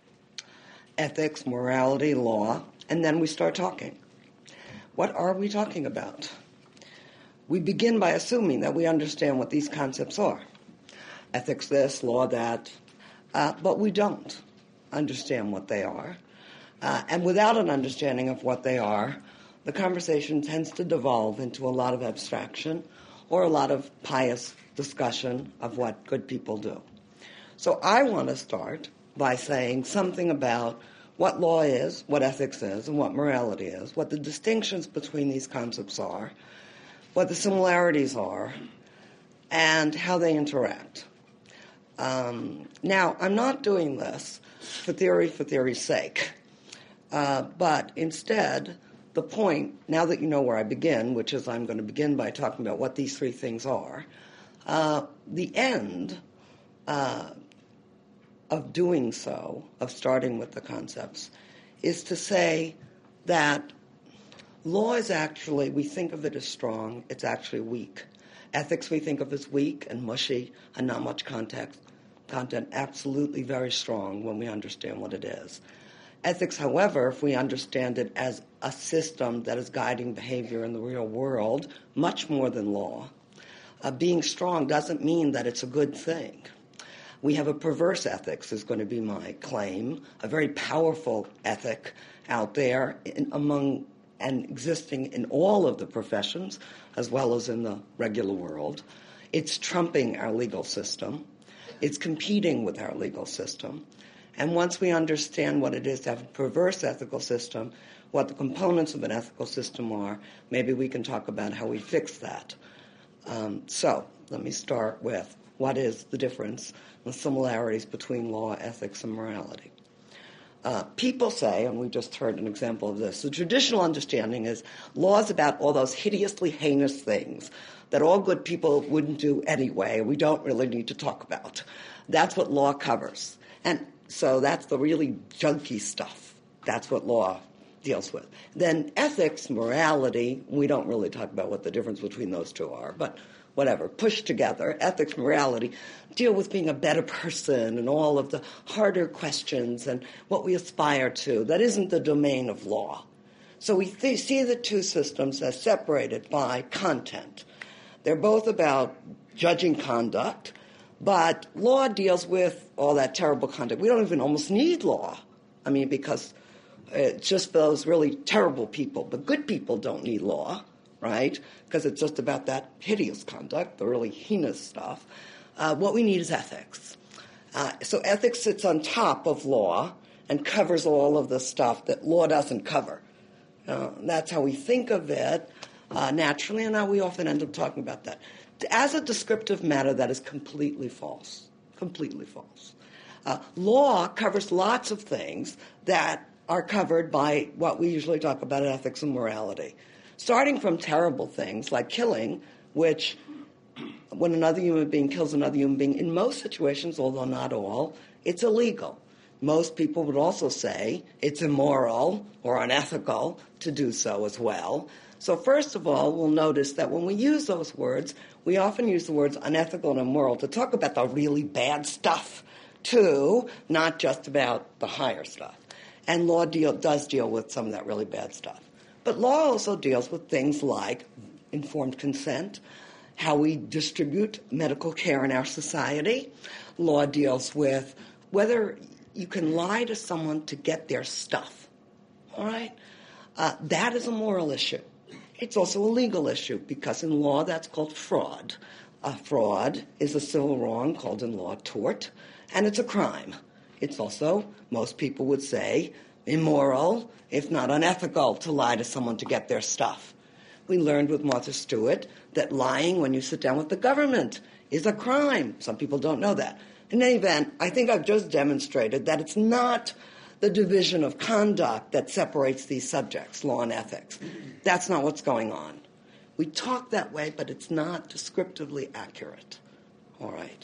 ethics, morality, law, and then we start talking. What are we talking about? We begin by assuming that we understand what these concepts are. Ethics this, law that, uh, but we don't understand what they are. Uh, and without an understanding of what they are, the conversation tends to devolve into a lot of abstraction or a lot of pious discussion of what good people do. So I want to start by saying something about what law is, what ethics is, and what morality is, what the distinctions between these concepts are, what the similarities are, and how they interact. Um, now, I'm not doing this for theory for theory's sake, uh, but instead, the point, now that you know where I begin, which is I'm going to begin by talking about what these three things are, uh, the end uh, of doing so, of starting with the concepts, is to say that law is actually, we think of it as strong, it's actually weak. Ethics we think of as weak and mushy and not much context. Content absolutely very strong when we understand what it is. Ethics, however, if we understand it as a system that is guiding behavior in the real world, much more than law, uh, being strong doesn't mean that it's a good thing. We have a perverse ethics, is going to be my claim, a very powerful ethic out there in, among and existing in all of the professions, as well as in the regular world. It's trumping our legal system. It's competing with our legal system. And once we understand what it is to have a perverse ethical system, what the components of an ethical system are, maybe we can talk about how we fix that. Um, so let me start with what is the difference, the similarities between law, ethics, and morality. Uh, people say, and we just heard an example of this, the traditional understanding is law is about all those hideously heinous things that all good people wouldn't do anyway, we don't really need to talk about. That's what law covers. And so that's the really junky stuff. That's what law deals with. Then ethics, morality, we don't really talk about what the difference between those two are, but whatever, pushed together, ethics, morality, deal with being a better person and all of the harder questions and what we aspire to. That isn't the domain of law. So we th- see the two systems as separated by content. They're both about judging conduct, but law deals with all that terrible conduct. We don't even almost need law. I mean, because it's just those really terrible people. But good people don't need law, right? Because it's just about that hideous conduct, the really heinous stuff. Uh, what we need is ethics. Uh, so ethics sits on top of law and covers all of the stuff that law doesn't cover. Uh, that's how we think of it uh, naturally, and now we often end up talking about that. As a descriptive matter, that is completely false, completely false. Uh, law covers lots of things that are covered by what we usually talk about in ethics and morality, starting from terrible things like killing, which when another human being kills another human being, in most situations, although not all, it's illegal. Most people would also say it's immoral or unethical to do so as well. So first of all, we'll notice that when we use those words, we often use the words unethical and immoral to talk about the really bad stuff, too, not just about the higher stuff. And law deal, does deal with some of that really bad stuff. But law also deals with things like informed consent, how we distribute medical care in our society. Law deals with whether you can lie to someone to get their stuff, all right? Uh, that is a moral issue. It's also a legal issue because in law that's called fraud. A fraud is a civil wrong called in law tort, and it's a crime. It's also, most people would say, immoral, if not unethical, to lie to someone to get their stuff. We learned with Martha Stewart that lying when you sit down with the government is a crime. Some people don't know that. In any event, I think I've just demonstrated that it's not the division of conduct that separates these subjects, law and ethics. That's not what's going on. We talk that way, but it's not descriptively accurate. All right.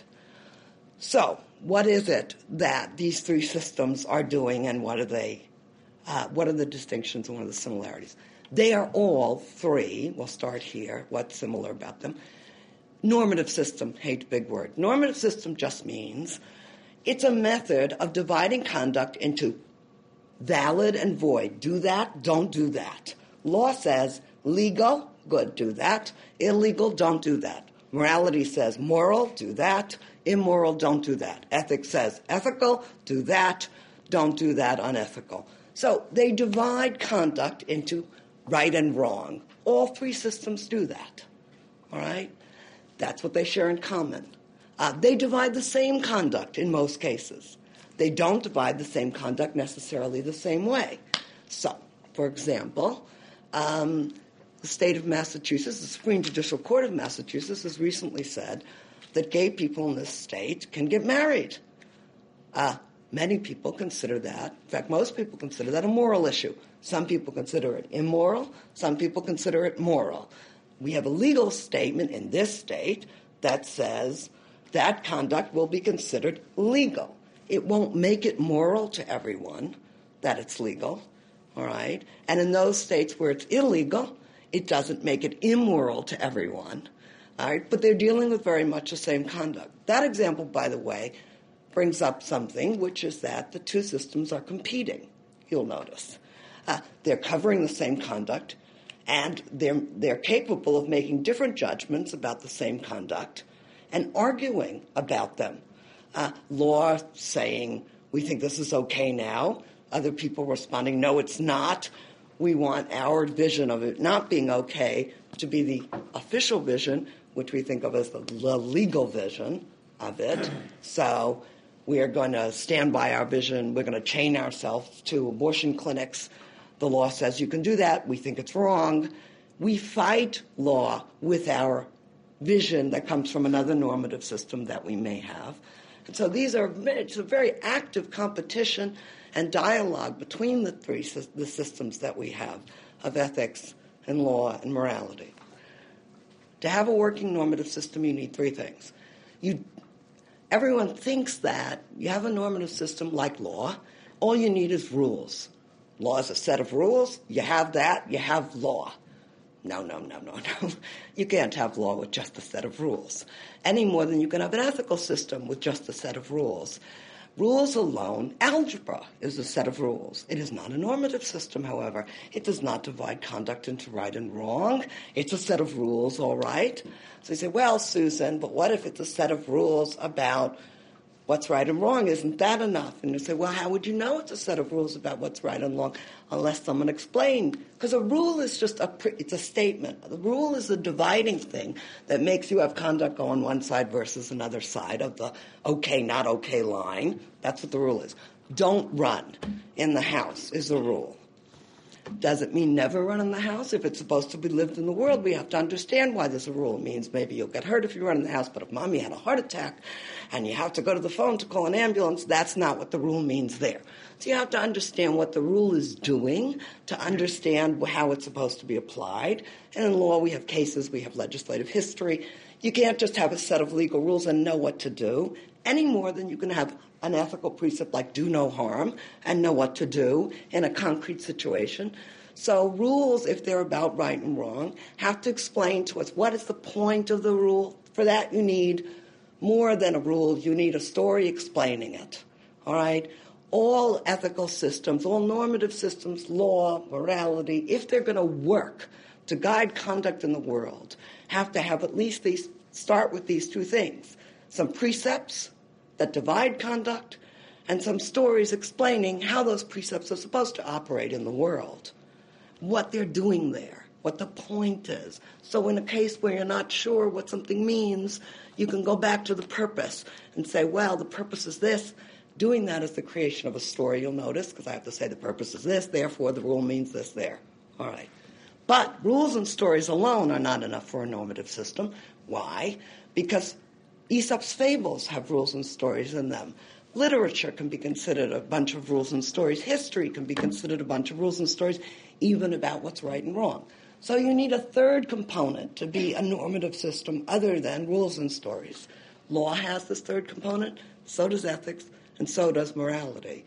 So, what is it that these three systems are doing, and what are they? Uh, what are the distinctions and what are the similarities? They are all three. We'll start here. What's similar about them? Normative system. Hate big word. Normative system just means it's a method of dividing conduct into valid and void. Do that, don't do that. Law says legal, good, do that. Illegal, don't do that. Morality says moral, do that. Immoral, don't do that. Ethics says ethical, do that. Don't do that, unethical. So they divide conduct into right and wrong. All three systems do that. All right? That's what they share in common. Uh, they divide the same conduct in most cases. They don't divide the same conduct necessarily the same way. So, for example, um, the state of Massachusetts, the Supreme Judicial Court of Massachusetts, has recently said that gay people in this state can get married. Uh, many people consider that, in fact, most people consider that a moral issue. Some people consider it immoral. Some people consider it moral. We have a legal statement in this state that says that conduct will be considered legal. It won't make it moral to everyone that it's legal, all right? And in those states where it's illegal, it doesn't make it immoral to everyone, all right? But they're dealing with very much the same conduct. That example, by the way, brings up something, which is that the two systems are competing, you'll notice. Uh, they're covering the same conduct, and they're, they're capable of making different judgments about the same conduct and arguing about them. Uh, law saying, we think this is okay now. Other people responding, no, it's not. We want our vision of it not being okay to be the official vision, which we think of as the legal vision of it. So we are going to stand by our vision. We're going to chain ourselves to abortion clinics. The law says you can do that. We think it's wrong. We fight law with our vision that comes from another normative system that we may have. And so these are it's a very active competition and dialogue between the three the systems that we have of ethics and law and morality. To have a working normative system, you need three things. You, everyone thinks that you have a normative system like law. All you need is rules. Law is a set of rules. You have that. You have law. No, no, no, no, no. You can't have law with just a set of rules, any more than you can have an ethical system with just a set of rules. Rules alone, algebra is a set of rules. It is not a normative system, however. It does not divide conduct into right and wrong. It's a set of rules, all right? So you say, well, Susan, but what if it's a set of rules about what's right and wrong? Isn't that enough? And you say, well, how would you know it's a set of rules about what's right and wrong unless someone explained? Because a rule is just a, it's a statement. The rule is a dividing thing that makes you have conduct go on one side versus another side of the okay, not okay line. That's what the rule is. Don't run in the house is the rule. Does it mean never run in the house? If it's supposed to be lived in the world, we have to understand why there's a rule. It means maybe you'll get hurt if you run in the house, but if mommy had a heart attack and you have to go to the phone to call an ambulance, that's not what the rule means there. So you have to understand what the rule is doing to understand how it's supposed to be applied. And in law, we have cases, we have legislative history. You can't just have a set of legal rules and know what to do any more than you can have an ethical precept like do no harm and know what to do in a concrete situation. So rules, if they're about right and wrong, have to explain to us what is the point of the rule. For that, you need more than a rule. You need a story explaining it. All right? all ethical systems, all normative systems, law, morality, if they're going to work to guide conduct in the world, have to have at least these, start with these two things: some precepts that divide conduct and some stories explaining how those precepts are supposed to operate in the world, what they're doing there, what the point is. So in a case where you're not sure what something means, you can go back to the purpose and say, well, the purpose is this. Doing that is the creation of a story, you'll notice, because I have to say the purpose is this, therefore the rule means this there. All right. But rules and stories alone are not enough for a normative system. Why? Because Aesop's fables have rules and stories in them. Literature can be considered a bunch of rules and stories. History can be considered a bunch of rules and stories, even about what's right and wrong. So you need a third component to be a normative system other than rules and stories. Law has this third component, so does ethics, and so does morality.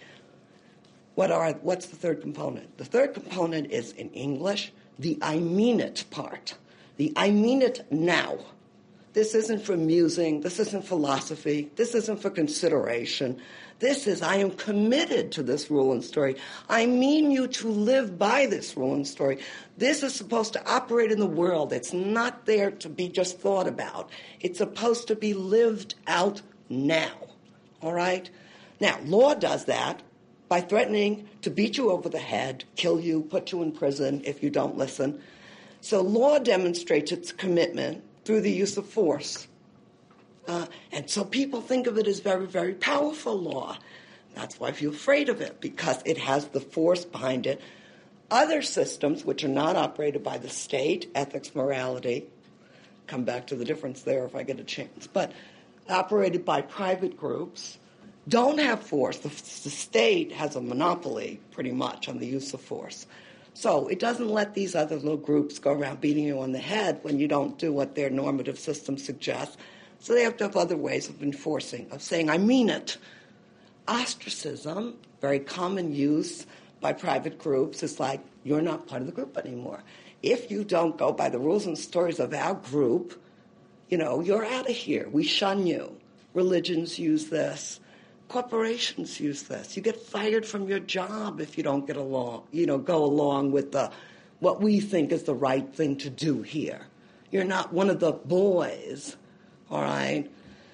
What are, what's the third component? The third component is, in English, the I mean it part. The I mean it now. This isn't for musing. This isn't philosophy. This isn't for consideration. This is, I am committed to this rule and story. I mean you to live by this rule and story. This is supposed to operate in the world. It's not there to be just thought about. It's supposed to be lived out now. All right? Now, law does that by threatening to beat you over the head, kill you, put you in prison if you don't listen. So law demonstrates its commitment through the use of force. Uh, and so people think of it as very, very powerful law. That's why I feel afraid of it, because it has the force behind it. Other systems, which are not operated by the state, ethics, morality, come back to the difference there if I get a chance, but operated by private groups, don't have force. The, the state has a monopoly, pretty much, on the use of force. So it doesn't let these other little groups go around beating you on the head when you don't do what their normative system suggests. So they have to have other ways of enforcing, of saying, I mean it. Ostracism, very common use by private groups, is like, you're not part of the group anymore. If you don't go by the rules and stories of our group, you know, you're out of here. We shun you. Religions use this. Corporations use this. You get fired from your job if you don't get along, you know, go along with the what we think is the right thing to do here. You're not one of the boys, all right?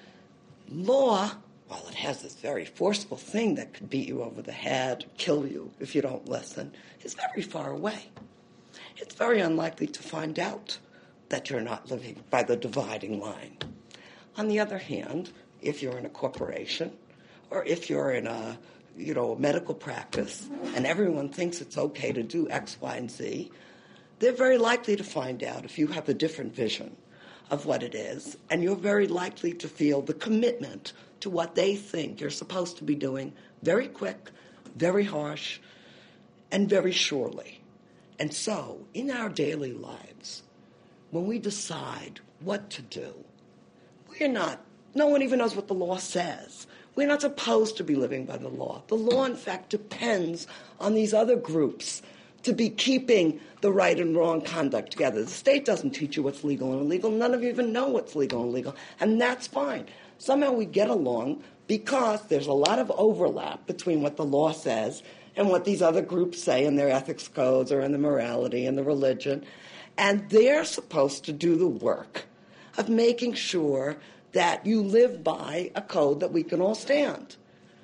Law, well, it has this very forceful thing that could beat you over the head, kill you if you don't listen, is very far away. It's very unlikely to find out that you're not living by the dividing line. On the other hand, if you're in a corporation, or if you're in a, you know, a medical practice and everyone thinks it's okay to do X, Y, and Z, they're very likely to find out if you have a different vision of what it is, and you're very likely to feel the commitment to what they think you're supposed to be doing very quick, very harsh, and very surely. And so, in our daily lives, when we decide what to do, we're not, no one even knows what the law says. We're not supposed to be living by the law. The law, in fact, depends on these other groups to be keeping the right and wrong conduct together. The state doesn't teach you what's legal and illegal. None of you even know what's legal and illegal, and that's fine. Somehow we get along because there's a lot of overlap between what the law says and what these other groups say in their ethics codes or in the morality and the religion, and they're supposed to do the work of making sure that you live by a code that we can all stand.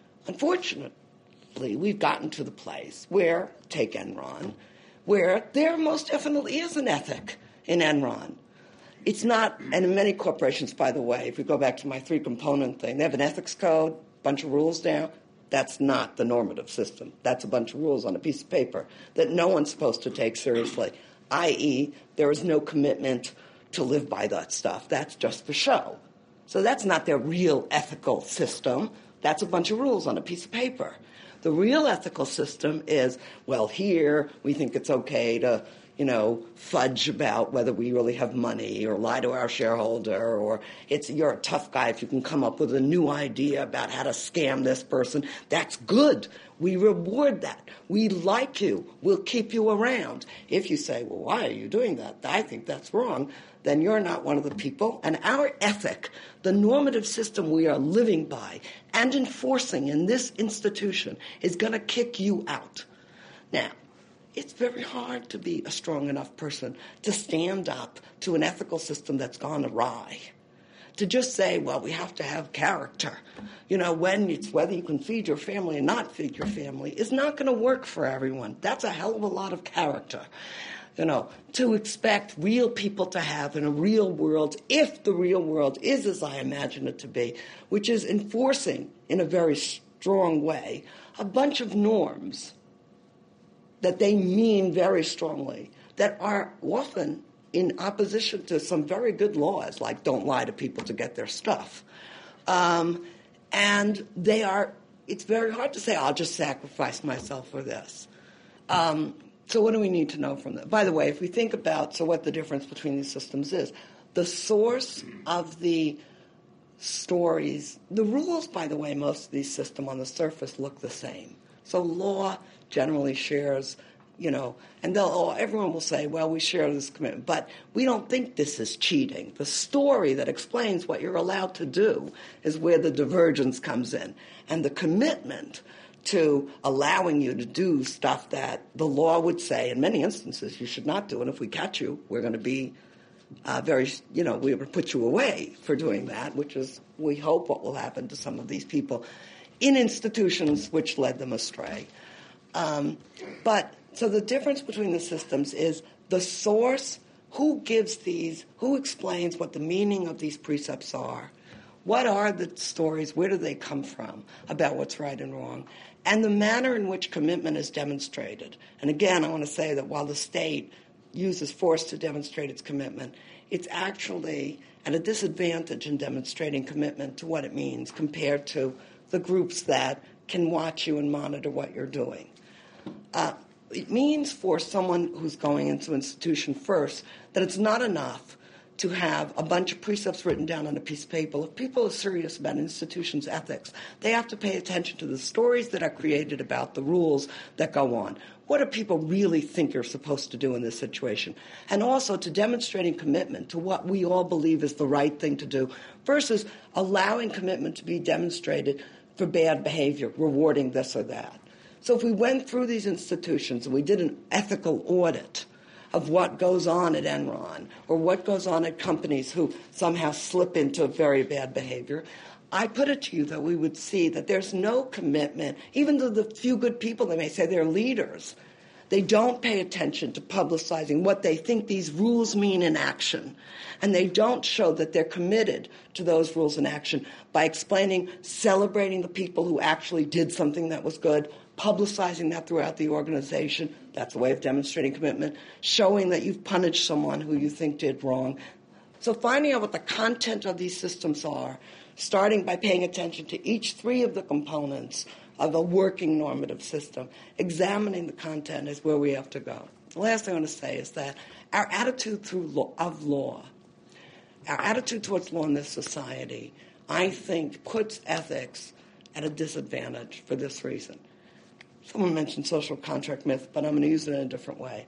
Unfortunately, we've gotten to the place where, take Enron, where there most definitely is an ethic in Enron. It's not, and in many corporations, by the way, if we go back to my three-component thing, they have an ethics code, bunch of rules down. That's not the normative system. That's a bunch of rules on a piece of paper that no one's supposed to take seriously, that is, there is no commitment to live by that stuff. That's just for show. So that's not their real ethical system. That's a bunch of rules on a piece of paper. The real ethical system is, well, here we think it's okay to, you know, fudge about whether we really have money or lie to our shareholder, or it's you're a tough guy if you can come up with a new idea about how to scam this person. That's good. We reward that. We like you. We'll keep you around. If you say, well, why are you doing that? I think that's wrong. then you're not one of the people. And our ethic, the normative system we are living by and enforcing in this institution, is going to kick you out. Now, it's very hard to be a strong enough person to stand up to an ethical system that's gone awry. To just say, well, we have to have character. You know, when it's whether you can feed your family or not feed your family is not going to work for everyone. That's a hell of a lot of character. You know, to expect real people to have in a real world, if the real world is as I imagine it to be, which is enforcing in a very strong way a bunch of norms that they mean very strongly, that are often in opposition to some very good laws, like don't lie to people to get their stuff. Um, and they are, it's very hard to say, I'll just sacrifice myself for this. Um, so what do we need to know from that? By the way, if we think about, so what the difference between these systems is, the source of the stories, the rules, by the way, most of these systems on the surface look the same. So law generally shares, you know, and they'll, oh, everyone will say, well, we share this commitment, but we don't think this is cheating. The story that explains what you're allowed to do is where the divergence comes in. And the commitment to allowing you to do stuff that the law would say, in many instances, you should not do, and if we catch you, we're going to be uh, very, you know, we would put you away for doing that, which is, we hope, what will happen to some of these people in institutions which led them astray. Um, but so the difference between the systems is the source, who gives these, who explains what the meaning of these precepts are, what are the stories, where do they come from about what's right and wrong, and the manner in which commitment is demonstrated. And again, I want to say that while the state uses force to demonstrate its commitment, it's actually at a disadvantage in demonstrating commitment to what it means compared to the groups that can watch you and monitor what you're doing. Uh, it means for someone who's going into an institution first that it's not enough to have a bunch of precepts written down on a piece of paper. If people are serious about an institution's ethics, they have to pay attention to the stories that are created about the rules that go on. What do people really think you're supposed to do in this situation? And also to demonstrating commitment to what we all believe is the right thing to do versus allowing commitment to be demonstrated for bad behavior, rewarding this or that. So if we went through these institutions and we did an ethical audit of what goes on at Enron or what goes on at companies who somehow slip into very bad behavior, I put it to you that we would see that there's no commitment, even to the few good people that may say they're leaders. They don't pay attention to publicizing what they think these rules mean in action. And they don't show that they're committed to those rules in action by explaining, celebrating the people who actually did something that was good, publicizing that throughout the organization. That's a way of demonstrating commitment. Showing that you've punished someone who you think did wrong. So finding out what the content of these systems are, starting by paying attention to each three of the components of a working normative system, examining the content is where we have to go. The last thing I want to say is that our attitude through law, of law, our attitude towards law in this society, I think, puts ethics at a disadvantage for this reason. Someone mentioned social contract myth, but I'm going to use it in a different way.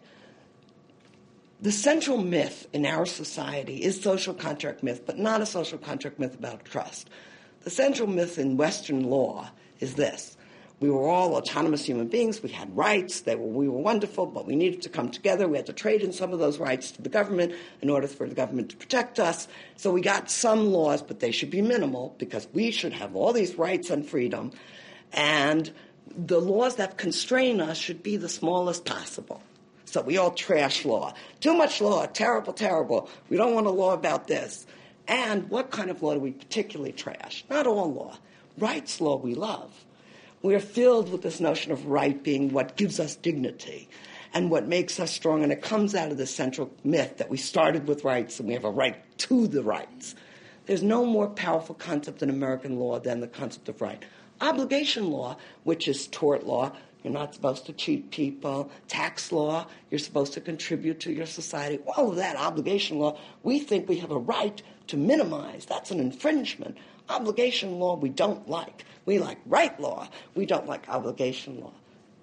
The central myth in our society is social contract myth, but not a social contract myth about trust. The central myth in Western law is this. We were all autonomous human beings. We had rights. They were, we were wonderful, but we needed to come together. We had to trade in some of those rights to the government in order for the government to protect us. So we got some laws, but they should be minimal because we should have all these rights and freedom. And the laws that constrain us should be the smallest possible. So we all trash law. Too much law, terrible, terrible. We don't want a law about this. And what kind of law do we particularly trash? Not all law. Rights law we love. We're filled with this notion of right being what gives us dignity and what makes us strong. And it comes out of the central myth that we started with rights and we have a right to the rights. There's no more powerful concept in American law than the concept of right. Obligation law, which is tort law, you're not supposed to cheat people. Tax law, you're supposed to contribute to your society. All of that, obligation law, we think we have a right to minimize. That's an infringement. Obligation law we don't like. We like right law. We don't like obligation law.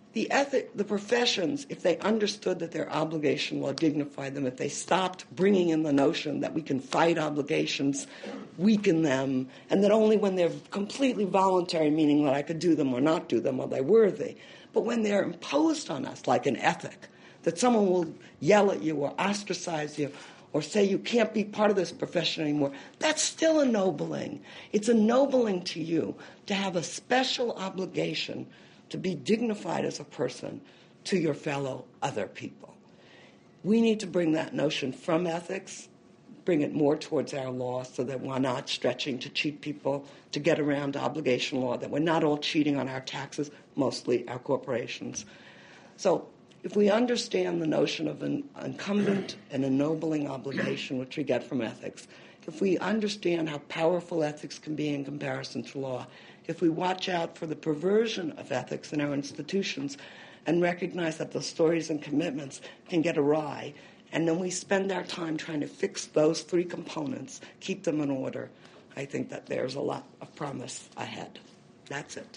The ethic, the professions, if they understood that their obligation law dignified them, if they stopped bringing in the notion that we can fight obligations, weaken them, and that only when they're completely voluntary, meaning that I could do them or not do them, are they worthy. But when they're imposed on us, like an ethic, that someone will yell at you or ostracize you or say you can't be part of this profession anymore, that's still ennobling. It's ennobling to you to have a special obligation to be dignified as a person to your fellow other people. We need to bring that notion from ethics, bring it more towards our law so that we're not stretching to cheat people to get around obligation law, that we're not all cheating on our taxes, mostly our corporations. So if we understand the notion of an incumbent and ennobling obligation, which we get from ethics, if we understand how powerful ethics can be in comparison to law, if we watch out for the perversion of ethics in our institutions and recognize that the stories and commitments can get awry, and then we spend our time trying to fix those three components, keep them in order, I think that there's a lot of promise ahead. That's it.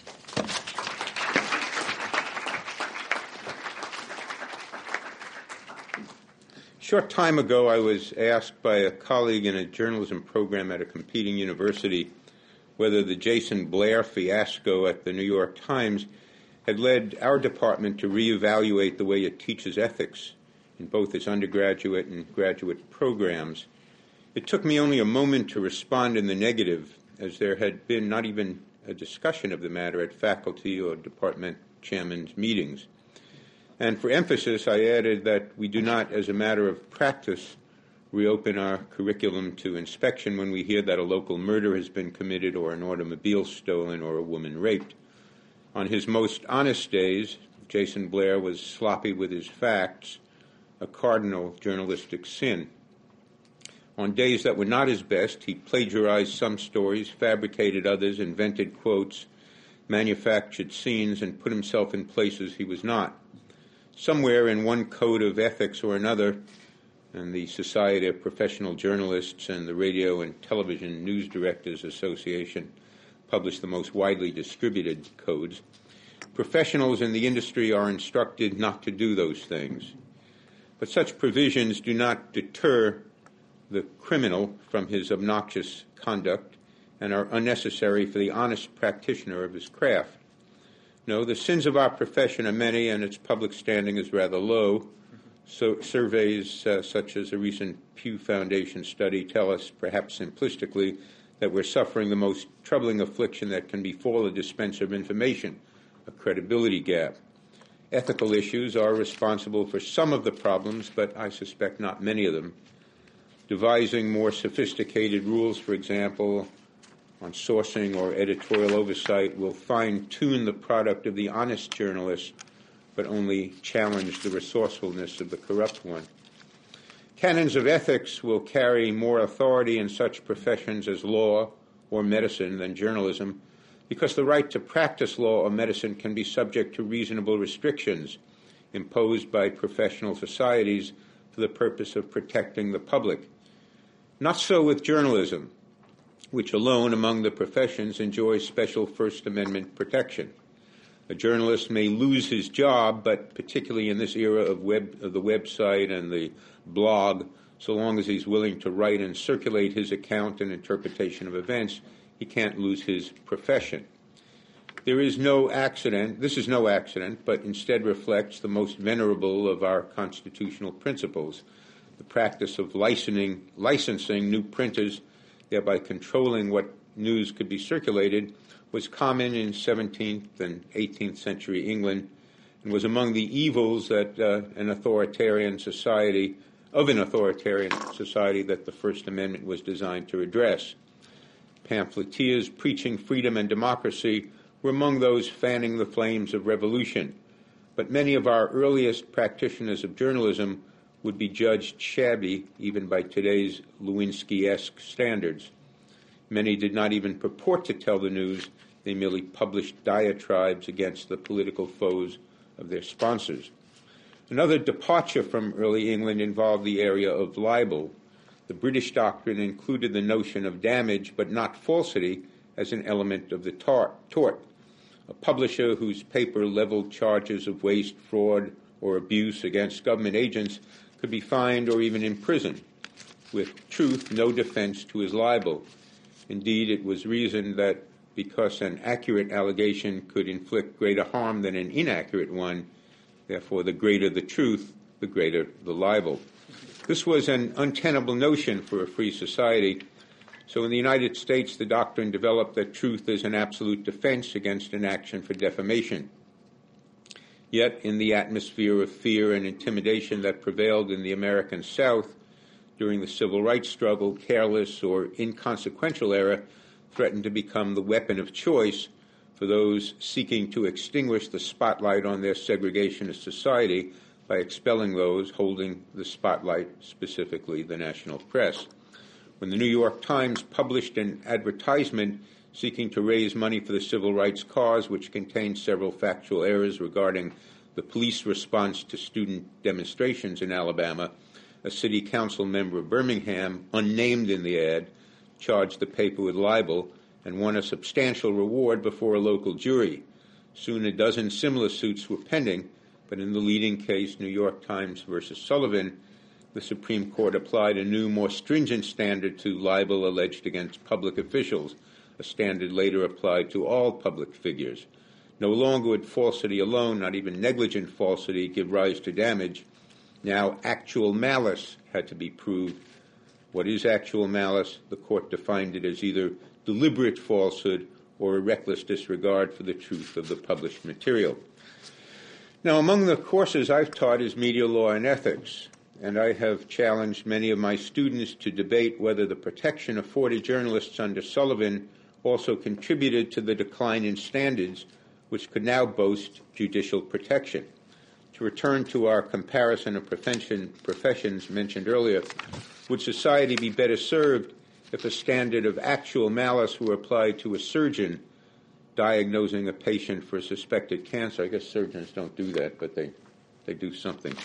Short time ago, I was asked by a colleague in a journalism program at a competing university whether the Jason Blair fiasco at the New York Times had led our department to reevaluate the way it teaches ethics in both its undergraduate and graduate programs. It took me only a moment to respond in the negative, as there had been not even a discussion of the matter at faculty or department chairmen's meetings. And for emphasis, I added that we do not, as a matter of practice, reopen our curriculum to inspection when we hear that a local murder has been committed or an automobile stolen or a woman raped. On his most honest days, Jason Blair was sloppy with his facts, a cardinal journalistic sin. On days that were not his best, he plagiarized some stories, fabricated others, invented quotes, manufactured scenes, and put himself in places he was not. Somewhere in one code of ethics or another, and the Society of Professional Journalists and the Radio and Television News Directors Association publish the most widely distributed codes, professionals in the industry are instructed not to do those things. But such provisions do not deter the criminal from his obnoxious conduct and are unnecessary for the honest practitioner of his craft. No, the sins of our profession are many and its public standing is rather low. So surveys uh, such as a recent Pew Foundation study tell us, perhaps simplistically, that we're suffering the most troubling affliction that can befall a dispenser of information, a credibility gap. Ethical issues are responsible for some of the problems, but I suspect not many of them. Devising more sophisticated rules, for example, on sourcing or editorial oversight will fine-tune the product of the honest journalist, but only challenge the resourcefulness of the corrupt one. Canons of ethics will carry more authority in such professions as law or medicine than journalism, because the right to practice law or medicine can be subject to reasonable restrictions imposed by professional societies for the purpose of protecting the public. Not so with journalism, which alone among the professions enjoys special First Amendment protection. A journalist may lose his job, but particularly in this era of, web, of the website and the blog, so long as he's willing to write and circulate his account and interpretation of events, he can't lose his profession. There is no accident, this is no accident, but instead reflects the most venerable of our constitutional principles, the practice of licensing, licensing new printers, thereby controlling what news could be circulated, was common in seventeenth and eighteenth century England and was among the evils that uh, an authoritarian society, of an authoritarian society that the First Amendment was designed to address. Pamphleteers preaching freedom and democracy were among those fanning the flames of revolution, but many of our earliest practitioners of journalism would be judged shabby even by today's Lewinsky-esque standards. Many did not even purport to tell the news. They merely published diatribes against the political foes of their sponsors. Another departure from early England involved the area of libel. The British doctrine included the notion of damage, but not falsity, as an element of the tar- tort. A publisher whose paper leveled charges of waste, fraud, or abuse against government agents could be fined or even imprisoned. With Truth, no defense to his libel. Indeed, it was reasoned that because an accurate allegation could inflict greater harm than an inaccurate one, therefore the greater the truth, the greater the libel. This was an untenable notion for a free society. So in the United States, the doctrine developed that truth is an absolute defense against an action for defamation. Yet, in the atmosphere of fear and intimidation that prevailed in the American South during the civil rights struggle, careless or inconsequential error threatened to become the weapon of choice for those seeking to extinguish the spotlight on their segregationist society by expelling those holding the spotlight, specifically the national press. When the New York Times published an advertisement seeking to raise money for the civil rights cause, which contained several factual errors regarding the police response to student demonstrations in Alabama, a city council member of Birmingham, unnamed in the ad, charged the paper with libel and won a substantial reward before a local jury. Soon a dozen similar suits were pending, but in the leading case, New York Times versus Sullivan, the Supreme Court applied a new, more stringent standard to libel alleged against public officials, a standard later applied to all public figures. No longer would falsity alone, not even negligent falsity, give rise to damage. Now actual malice had to be proved. What is actual malice? The court defined it as either deliberate falsehood or a reckless disregard for the truth of the published material. Now, among the courses I've taught is media law and ethics, and I have challenged many of my students to debate whether the protection afforded journalists under Sullivan also contributed to the decline in standards which could now boast judicial protection. To return to our comparison of profession, professions mentioned earlier, would society be better served if a standard of actual malice were applied to a surgeon diagnosing a patient for suspected cancer? I guess surgeons don't do that, but they, they do something.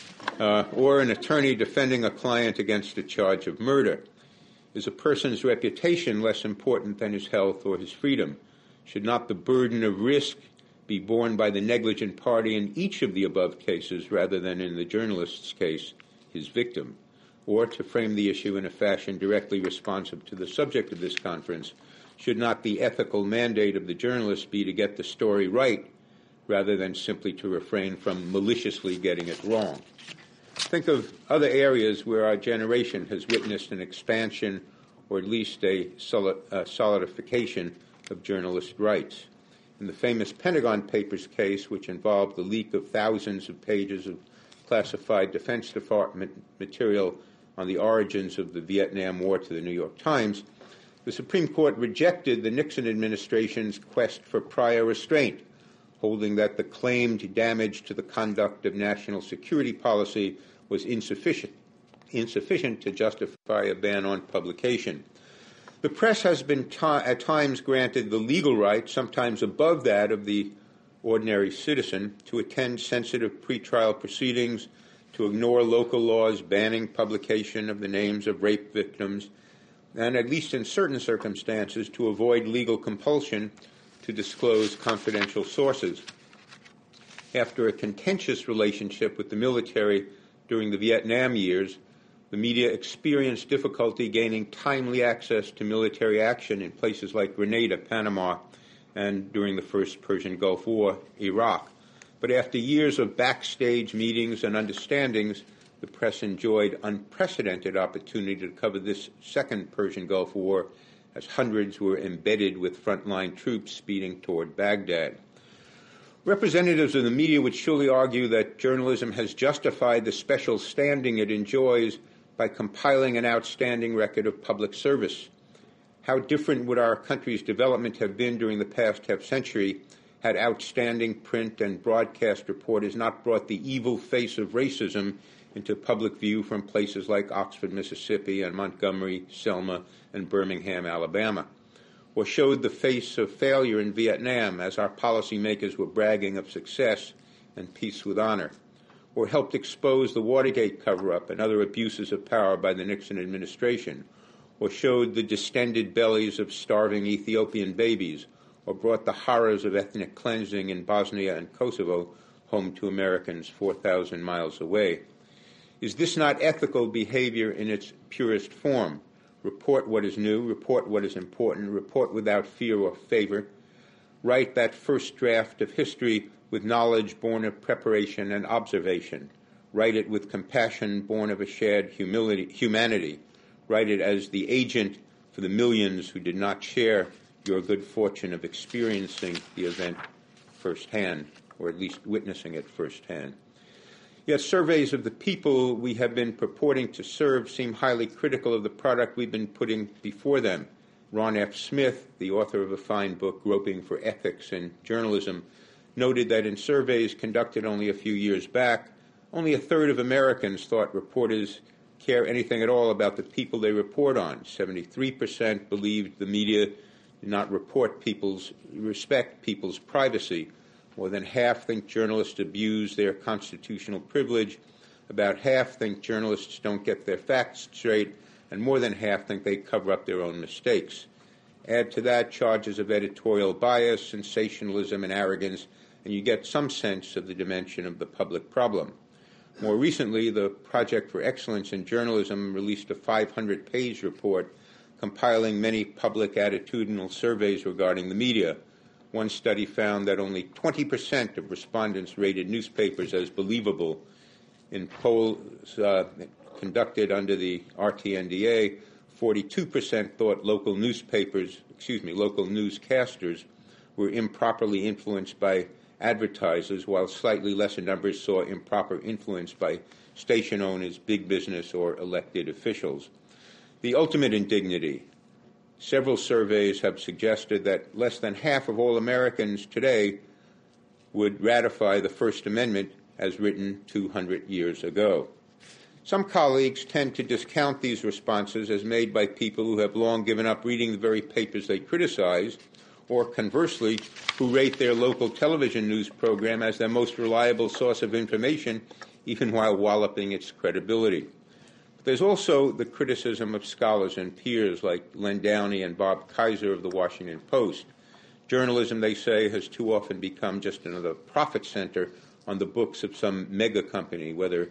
Uh, or an attorney defending a client against a charge of murder. Is a person's reputation less important than his health or his freedom? Should not the burden of risk be borne by the negligent party in each of the above cases rather than in the journalist's case, his victim? Or, to frame the issue in a fashion directly responsive to the subject of this conference, should not the ethical mandate of the journalist be to get the story right rather than simply to refrain from maliciously getting it wrong? Think of other areas where our generation has witnessed an expansion or at least a solid, uh, solidification of journalist rights. In the famous Pentagon Papers case, which involved the leak of thousands of pages of classified Defense Department material on the origins of the Vietnam War to the New York Times, the Supreme Court rejected the Nixon administration's quest for prior restraint, holding that the claimed damage to the conduct of national security policy was insufficient, insufficient to justify a ban on publication. The press has been t- at times granted the legal right, sometimes above that of the ordinary citizen, to attend sensitive pretrial proceedings, to ignore local laws banning publication of the names of rape victims, and at least in certain circumstances, to avoid legal compulsion to disclose confidential sources. After a contentious relationship with the military during the Vietnam years, the media experienced difficulty gaining timely access to military action in places like Grenada, Panama, and during the first Persian Gulf War, Iraq. But after years of backstage meetings and understandings, the press enjoyed unprecedented opportunity to cover this second Persian Gulf War as hundreds were embedded with frontline troops speeding toward Baghdad. Representatives of the media would surely argue that journalism has justified the special standing it enjoys by compiling an outstanding record of public service. How different would our country's development have been during the past half-century had outstanding print and broadcast reporters not brought the evil face of racism into public view from places like Oxford, Mississippi, and Montgomery, Selma, and Birmingham, Alabama, or showed the face of failure in Vietnam as our policymakers were bragging of success and peace with honor, or helped expose the Watergate cover-up and other abuses of power by the Nixon administration, or showed the distended bellies of starving Ethiopian babies, or brought the horrors of ethnic cleansing in Bosnia and Kosovo home to Americans four thousand miles away. Is this not ethical behavior in its purest form? Report what is new, report what is important, report without fear or favor. Write that first draft of history with knowledge born of preparation and observation. Write it with compassion born of a shared humility, humanity. Write it as the agent for the millions who did not share your good fortune of experiencing the event firsthand, or at least witnessing it firsthand. Yet surveys of the people we have been purporting to serve seem highly critical of the product we've been putting before them. Ron F. Smith, the author of a fine book, Groping for Ethics in Journalism, noted that in surveys conducted only a few years back, only a third of Americans thought reporters care anything at all about the people they report on. seventy-three percent believed the media did not report people's, respect people's privacy. More than half think journalists abuse their constitutional privilege. About half think journalists don't get their facts straight, and more than half think they cover up their own mistakes. Add to that charges of editorial bias, sensationalism, and arrogance, and you get some sense of the dimension of the public problem. More recently, the Project for Excellence in Journalism released a five hundred page report compiling many public attitudinal surveys regarding the media. One study found that only twenty percent of respondents rated newspapers as believable. In polls uh, conducted under the R T N D A, forty-two percent thought local newspapers, excuse me, local newscasters were improperly influenced by advertisers, while slightly lesser numbers saw improper influence by station owners, big business, or elected officials. The ultimate indignity. Several surveys have suggested that less than half of all Americans today would ratify the First Amendment as written two hundred years ago. Some colleagues tend to discount these responses as made by people who have long given up reading the very papers they criticize, or conversely, who rate their local television news program as their most reliable source of information, even while walloping its credibility. There's also the criticism of scholars and peers like Len Downey and Bob Kaiser of the Washington Post. Journalism, they say, has too often become just another profit center on the books of some mega company, whether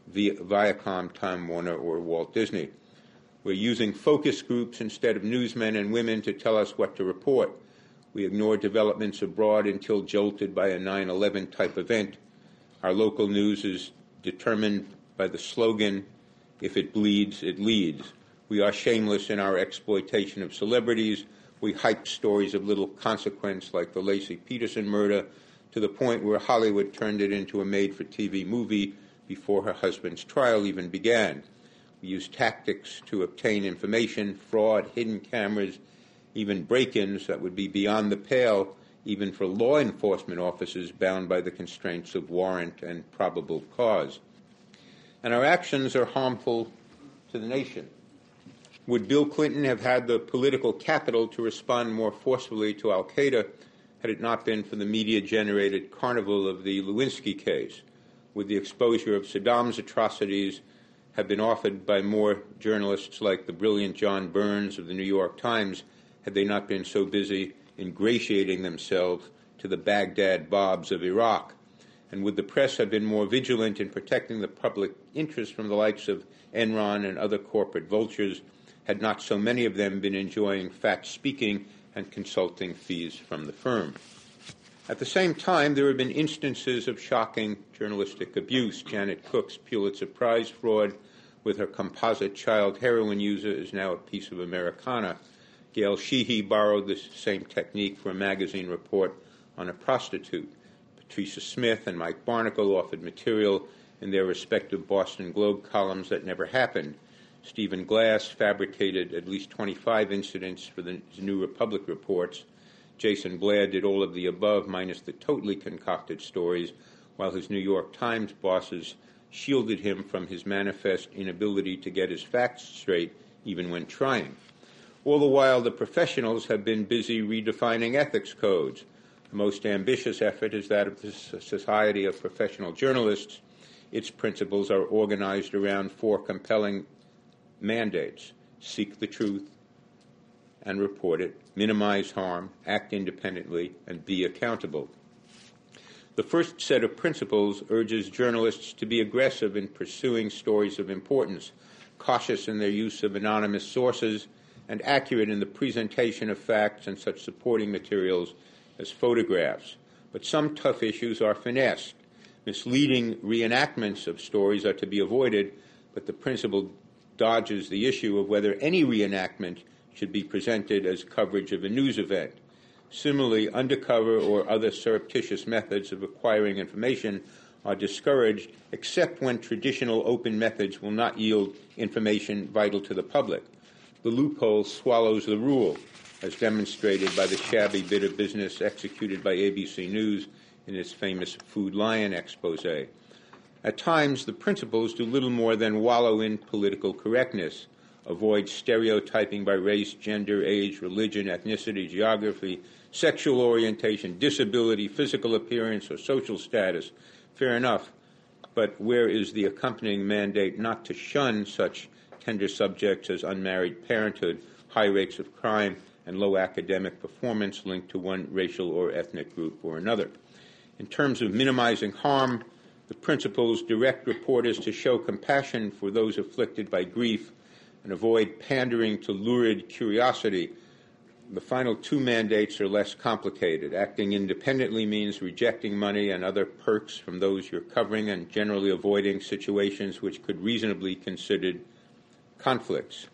Viacom, Time Warner, or Walt Disney. We're using focus groups instead of newsmen and women to tell us what to report. We ignore developments abroad until jolted by a nine eleven type event. Our local news is determined by the slogan, "If it bleeds, it leads." We are shameless in our exploitation of celebrities. We hype stories of little consequence like the Lacey Peterson murder to the point where Hollywood turned it into a made-for-T V movie before her husband's trial even began. We use tactics to obtain information, fraud, hidden cameras, even break-ins that would be beyond the pale even for law enforcement officers bound by the constraints of warrant and probable cause. And our actions are harmful to the nation. Would Bill Clinton have had the political capital to respond more forcefully to al-Qaeda had it not been for the media-generated carnival of the Lewinsky case? Would the exposure of Saddam's atrocities have been offered by more journalists like the brilliant John Burns of the New York Times had they not been so busy ingratiating themselves to the Baghdad Bobs of Iraq? And would the press have been more vigilant in protecting the public interest from the likes of Enron and other corporate vultures had not so many of them been enjoying fat speaking and consulting fees from the firm? At the same time, there have been instances of shocking journalistic abuse. Janet Cook's Pulitzer Prize fraud with her composite child heroin user is now a piece of Americana. Gail Sheehy borrowed this same technique for a magazine report on a prostitute. Patricia Smith and Mike Barnacle offered material in their respective Boston Globe columns that never happened. Stephen Glass fabricated at least twenty-five incidents for the New Republic reports. Jason Blair did all of the above minus the totally concocted stories, while his New York Times bosses shielded him from his manifest inability to get his facts straight, even when trying. All the while, the professionals have been busy redefining ethics codes. The most ambitious effort is that of the Society of Professional Journalists. Its principles are organized around four compelling mandates: seek the truth, and report it, minimize harm, act independently, and be accountable. The first set of principles urges journalists to be aggressive in pursuing stories of importance, cautious in their use of anonymous sources, and accurate in the presentation of facts and such supporting materials as photographs. But some tough issues are finessed. Misleading reenactments of stories are to be avoided, but the principle dodges the issue of whether any reenactment should be presented as coverage of a news event. Similarly, undercover or other surreptitious methods of acquiring information are discouraged, except when traditional open methods will not yield information vital to the public. The loophole swallows the rule, as demonstrated by the shabby bit of business executed by A B C News in its famous Food Lion expose. At times, the principles do little more than wallow in political correctness, avoid stereotyping by race, gender, age, religion, ethnicity, geography, sexual orientation, disability, physical appearance, or social status. Fair enough, but where is the accompanying mandate not to shun such tender subjects as unmarried parenthood, high rates of crime, and low academic performance linked to one racial or ethnic group or another? In terms of minimizing harm, the principles direct reporters to show compassion for those afflicted by grief and avoid pandering to lurid curiosity. The final two mandates are less complicated. Acting independently means rejecting money and other perks from those you're covering and generally avoiding situations which could reasonably be considered conflicts.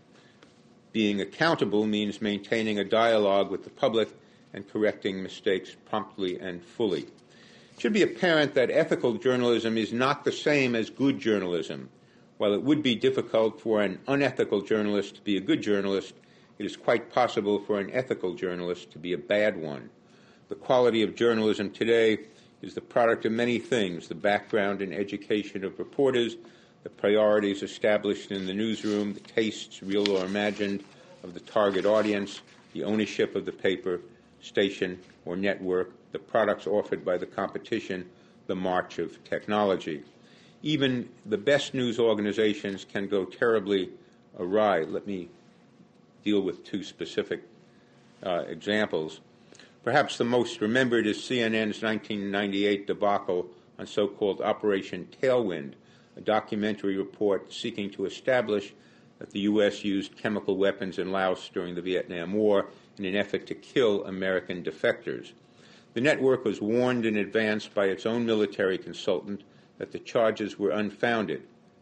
Being accountable means maintaining a dialogue with the public and correcting mistakes promptly and fully. It should be apparent that ethical journalism is not the same as good journalism. While it would be difficult for an unethical journalist to be a good journalist, it is quite possible for an ethical journalist to be a bad one. The quality of journalism today is the product of many things: the background and education of reporters, the priorities established in the newsroom, the tastes, real or imagined, of the target audience, the ownership of the paper, station, or network, the products offered by the competition, the march of technology. Even the best news organizations can go terribly awry. Let me deal with two specific uh, examples. Perhaps the most remembered is C N N's nineteen ninety-eight debacle on so-called Operation Tailwind, a documentary report seeking to establish that the U S used chemical weapons in Laos during the Vietnam War in an effort to kill American defectors. The network was warned in advance by its own military consultant that the charges were unfounded.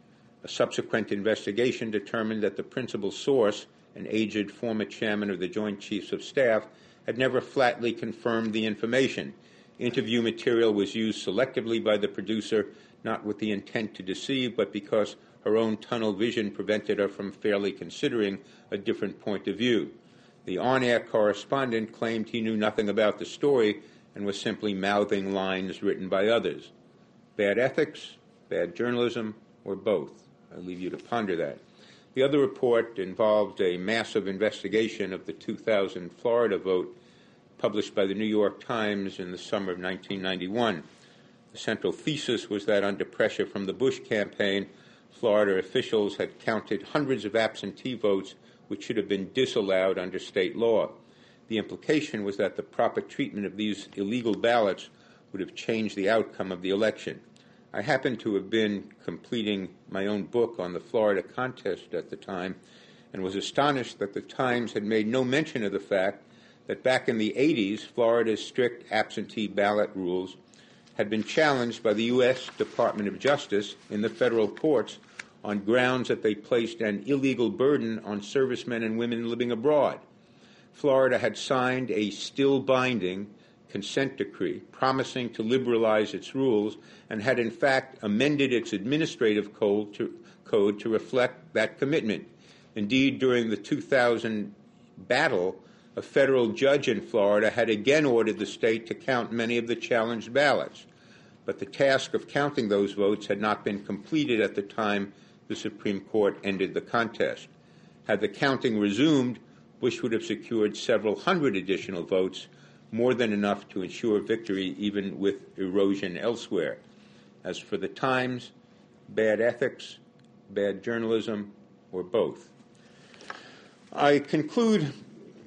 A subsequent investigation determined that the principal source, an aged former chairman of the Joint Chiefs of Staff, had never flatly confirmed the information. Interview material was used selectively by the producer, not with the intent to deceive, but because her own tunnel vision prevented her from fairly considering a different point of view. The on-air correspondent claimed he knew nothing about the story and was simply mouthing lines written by others. Bad ethics, bad journalism, or both? I leave you to ponder that. The other report involved a massive investigation of the two thousand Florida vote published by the New York Times in the summer of nineteen ninety-one. The central thesis was that under pressure from the Bush campaign, Florida officials had counted hundreds of absentee votes which should have been disallowed under state law. The implication was that the proper treatment of these illegal ballots would have changed the outcome of the election. I happened to have been completing my own book on the Florida contest at the time and was astonished that the Times had made no mention of the fact that back in the eighties, Florida's strict absentee ballot rules had been challenged by the U S Department of Justice in the federal courts on grounds that they placed an illegal burden on servicemen and women living abroad. Florida had signed a still-binding consent decree promising to liberalize its rules and had in fact amended its administrative code to, code to reflect that commitment. Indeed, during the two thousand battle, a federal judge in Florida had again ordered the state to count many of the challenged ballots, but the task of counting those votes had not been completed at the time the Supreme Court ended the contest. Had the counting resumed, Bush would have secured several hundred additional votes, more than enough to ensure victory even with erosion elsewhere. As for the Times, bad ethics, bad journalism, or both. I conclude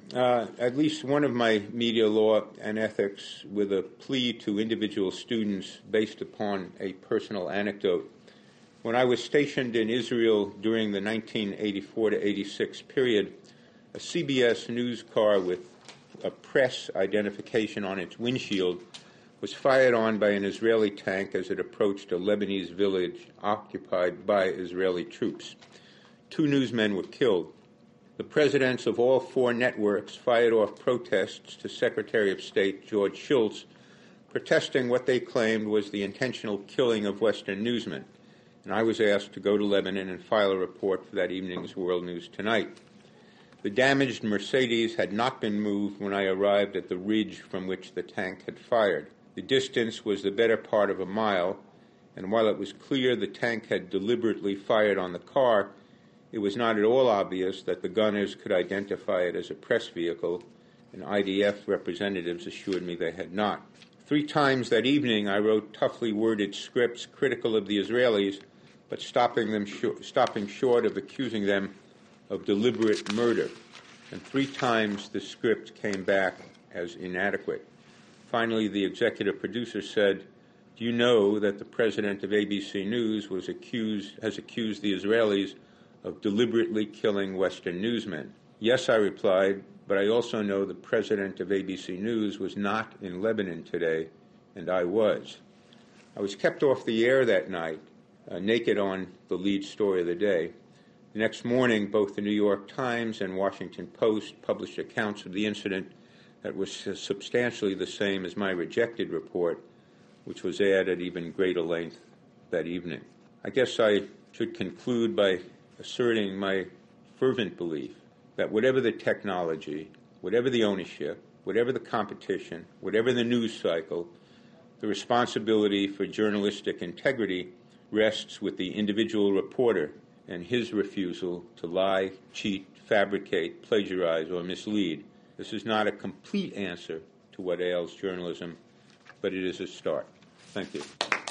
uh, at least one of my media law and ethics with a plea to individual students based upon a personal anecdote. When I was stationed in Israel during the nineteen eighty-four to eighty-six period, a C B S News car with a press identification on its windshield was fired on by an Israeli tank as it approached a Lebanese village occupied by Israeli troops. Two newsmen were killed. The presidents of all four networks fired off protests to Secretary of State George Shultz, protesting what they claimed was the intentional killing of Western newsmen. And I was asked to go to Lebanon and file a report for that evening's World News Tonight. The damaged Mercedes had not been moved when I arrived at the ridge from which the tank had fired. The distance was the better part of a mile, and while it was clear the tank had deliberately fired on the car, it was not at all obvious that the gunners could identify it as a press vehicle, and I D F representatives assured me they had not. Three times that evening I wrote toughly worded scripts critical of the Israelis, but stopping them sh- stopping short of accusing them of deliberate murder. And three times the script came back as inadequate. Finally, the executive producer said, "Do you know that the president of A B C News was accused, has accused the Israelis of deliberately killing Western newsmen?" "Yes," I replied, "but I also know the president of A B C News was not in Lebanon today, and I was." I was kept off the air that night, uh, naked on the lead story of the day. The next morning, both the New York Times and Washington Post published accounts of the incident that was substantially the same as my rejected report, which was aired at even greater length that evening. I guess I should conclude by asserting my fervent belief that whatever the technology, whatever the ownership, whatever the competition, whatever the news cycle, the responsibility for journalistic integrity rests with the individual reporter and his refusal to lie, cheat, fabricate, plagiarize, or mislead. This is not a complete answer to what ails journalism, but it is a start. Thank you.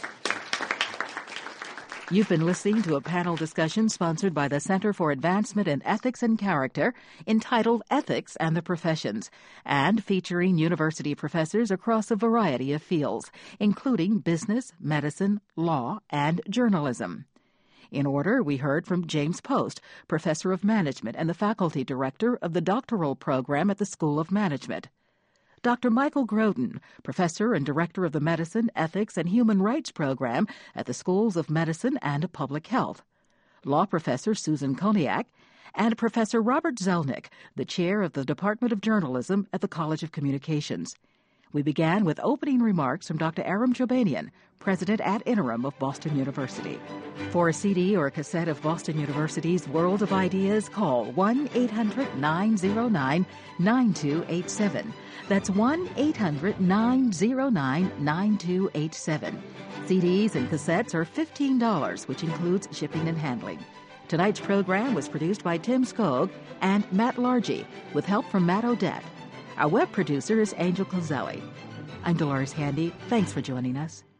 You've been listening to a panel discussion sponsored by the Center for Advancement in Ethics and Character entitled Ethics and the Professions, and featuring university professors across a variety of fields, including business, medicine, law, and journalism. In order, we heard from James Post, professor of management and the faculty director of the doctoral program at the School of Management. Doctor Michael Groden, professor and director of the Medicine, Ethics, and Human Rights program at the Schools of Medicine and Public Health. Law professor Susan Koniak, and Professor Robert Zelnick, the chair of the Department of Journalism at the College of Communications. We began with opening remarks from Doctor Aram Chobanian, president ad interim of Boston University. For a C D or a cassette of Boston University's World of Ideas, call one eight hundred nine oh nine nine two eight seven. That's one eight hundred nine oh nine nine two eight seven. C Ds and cassettes are fifteen dollars, which includes shipping and handling. Tonight's program was produced by Tim Skog and Matt Largy, with help from Matt Odette. Our web producer is Angel Cozelli. I'm Dolores Handy. Thanks for joining us.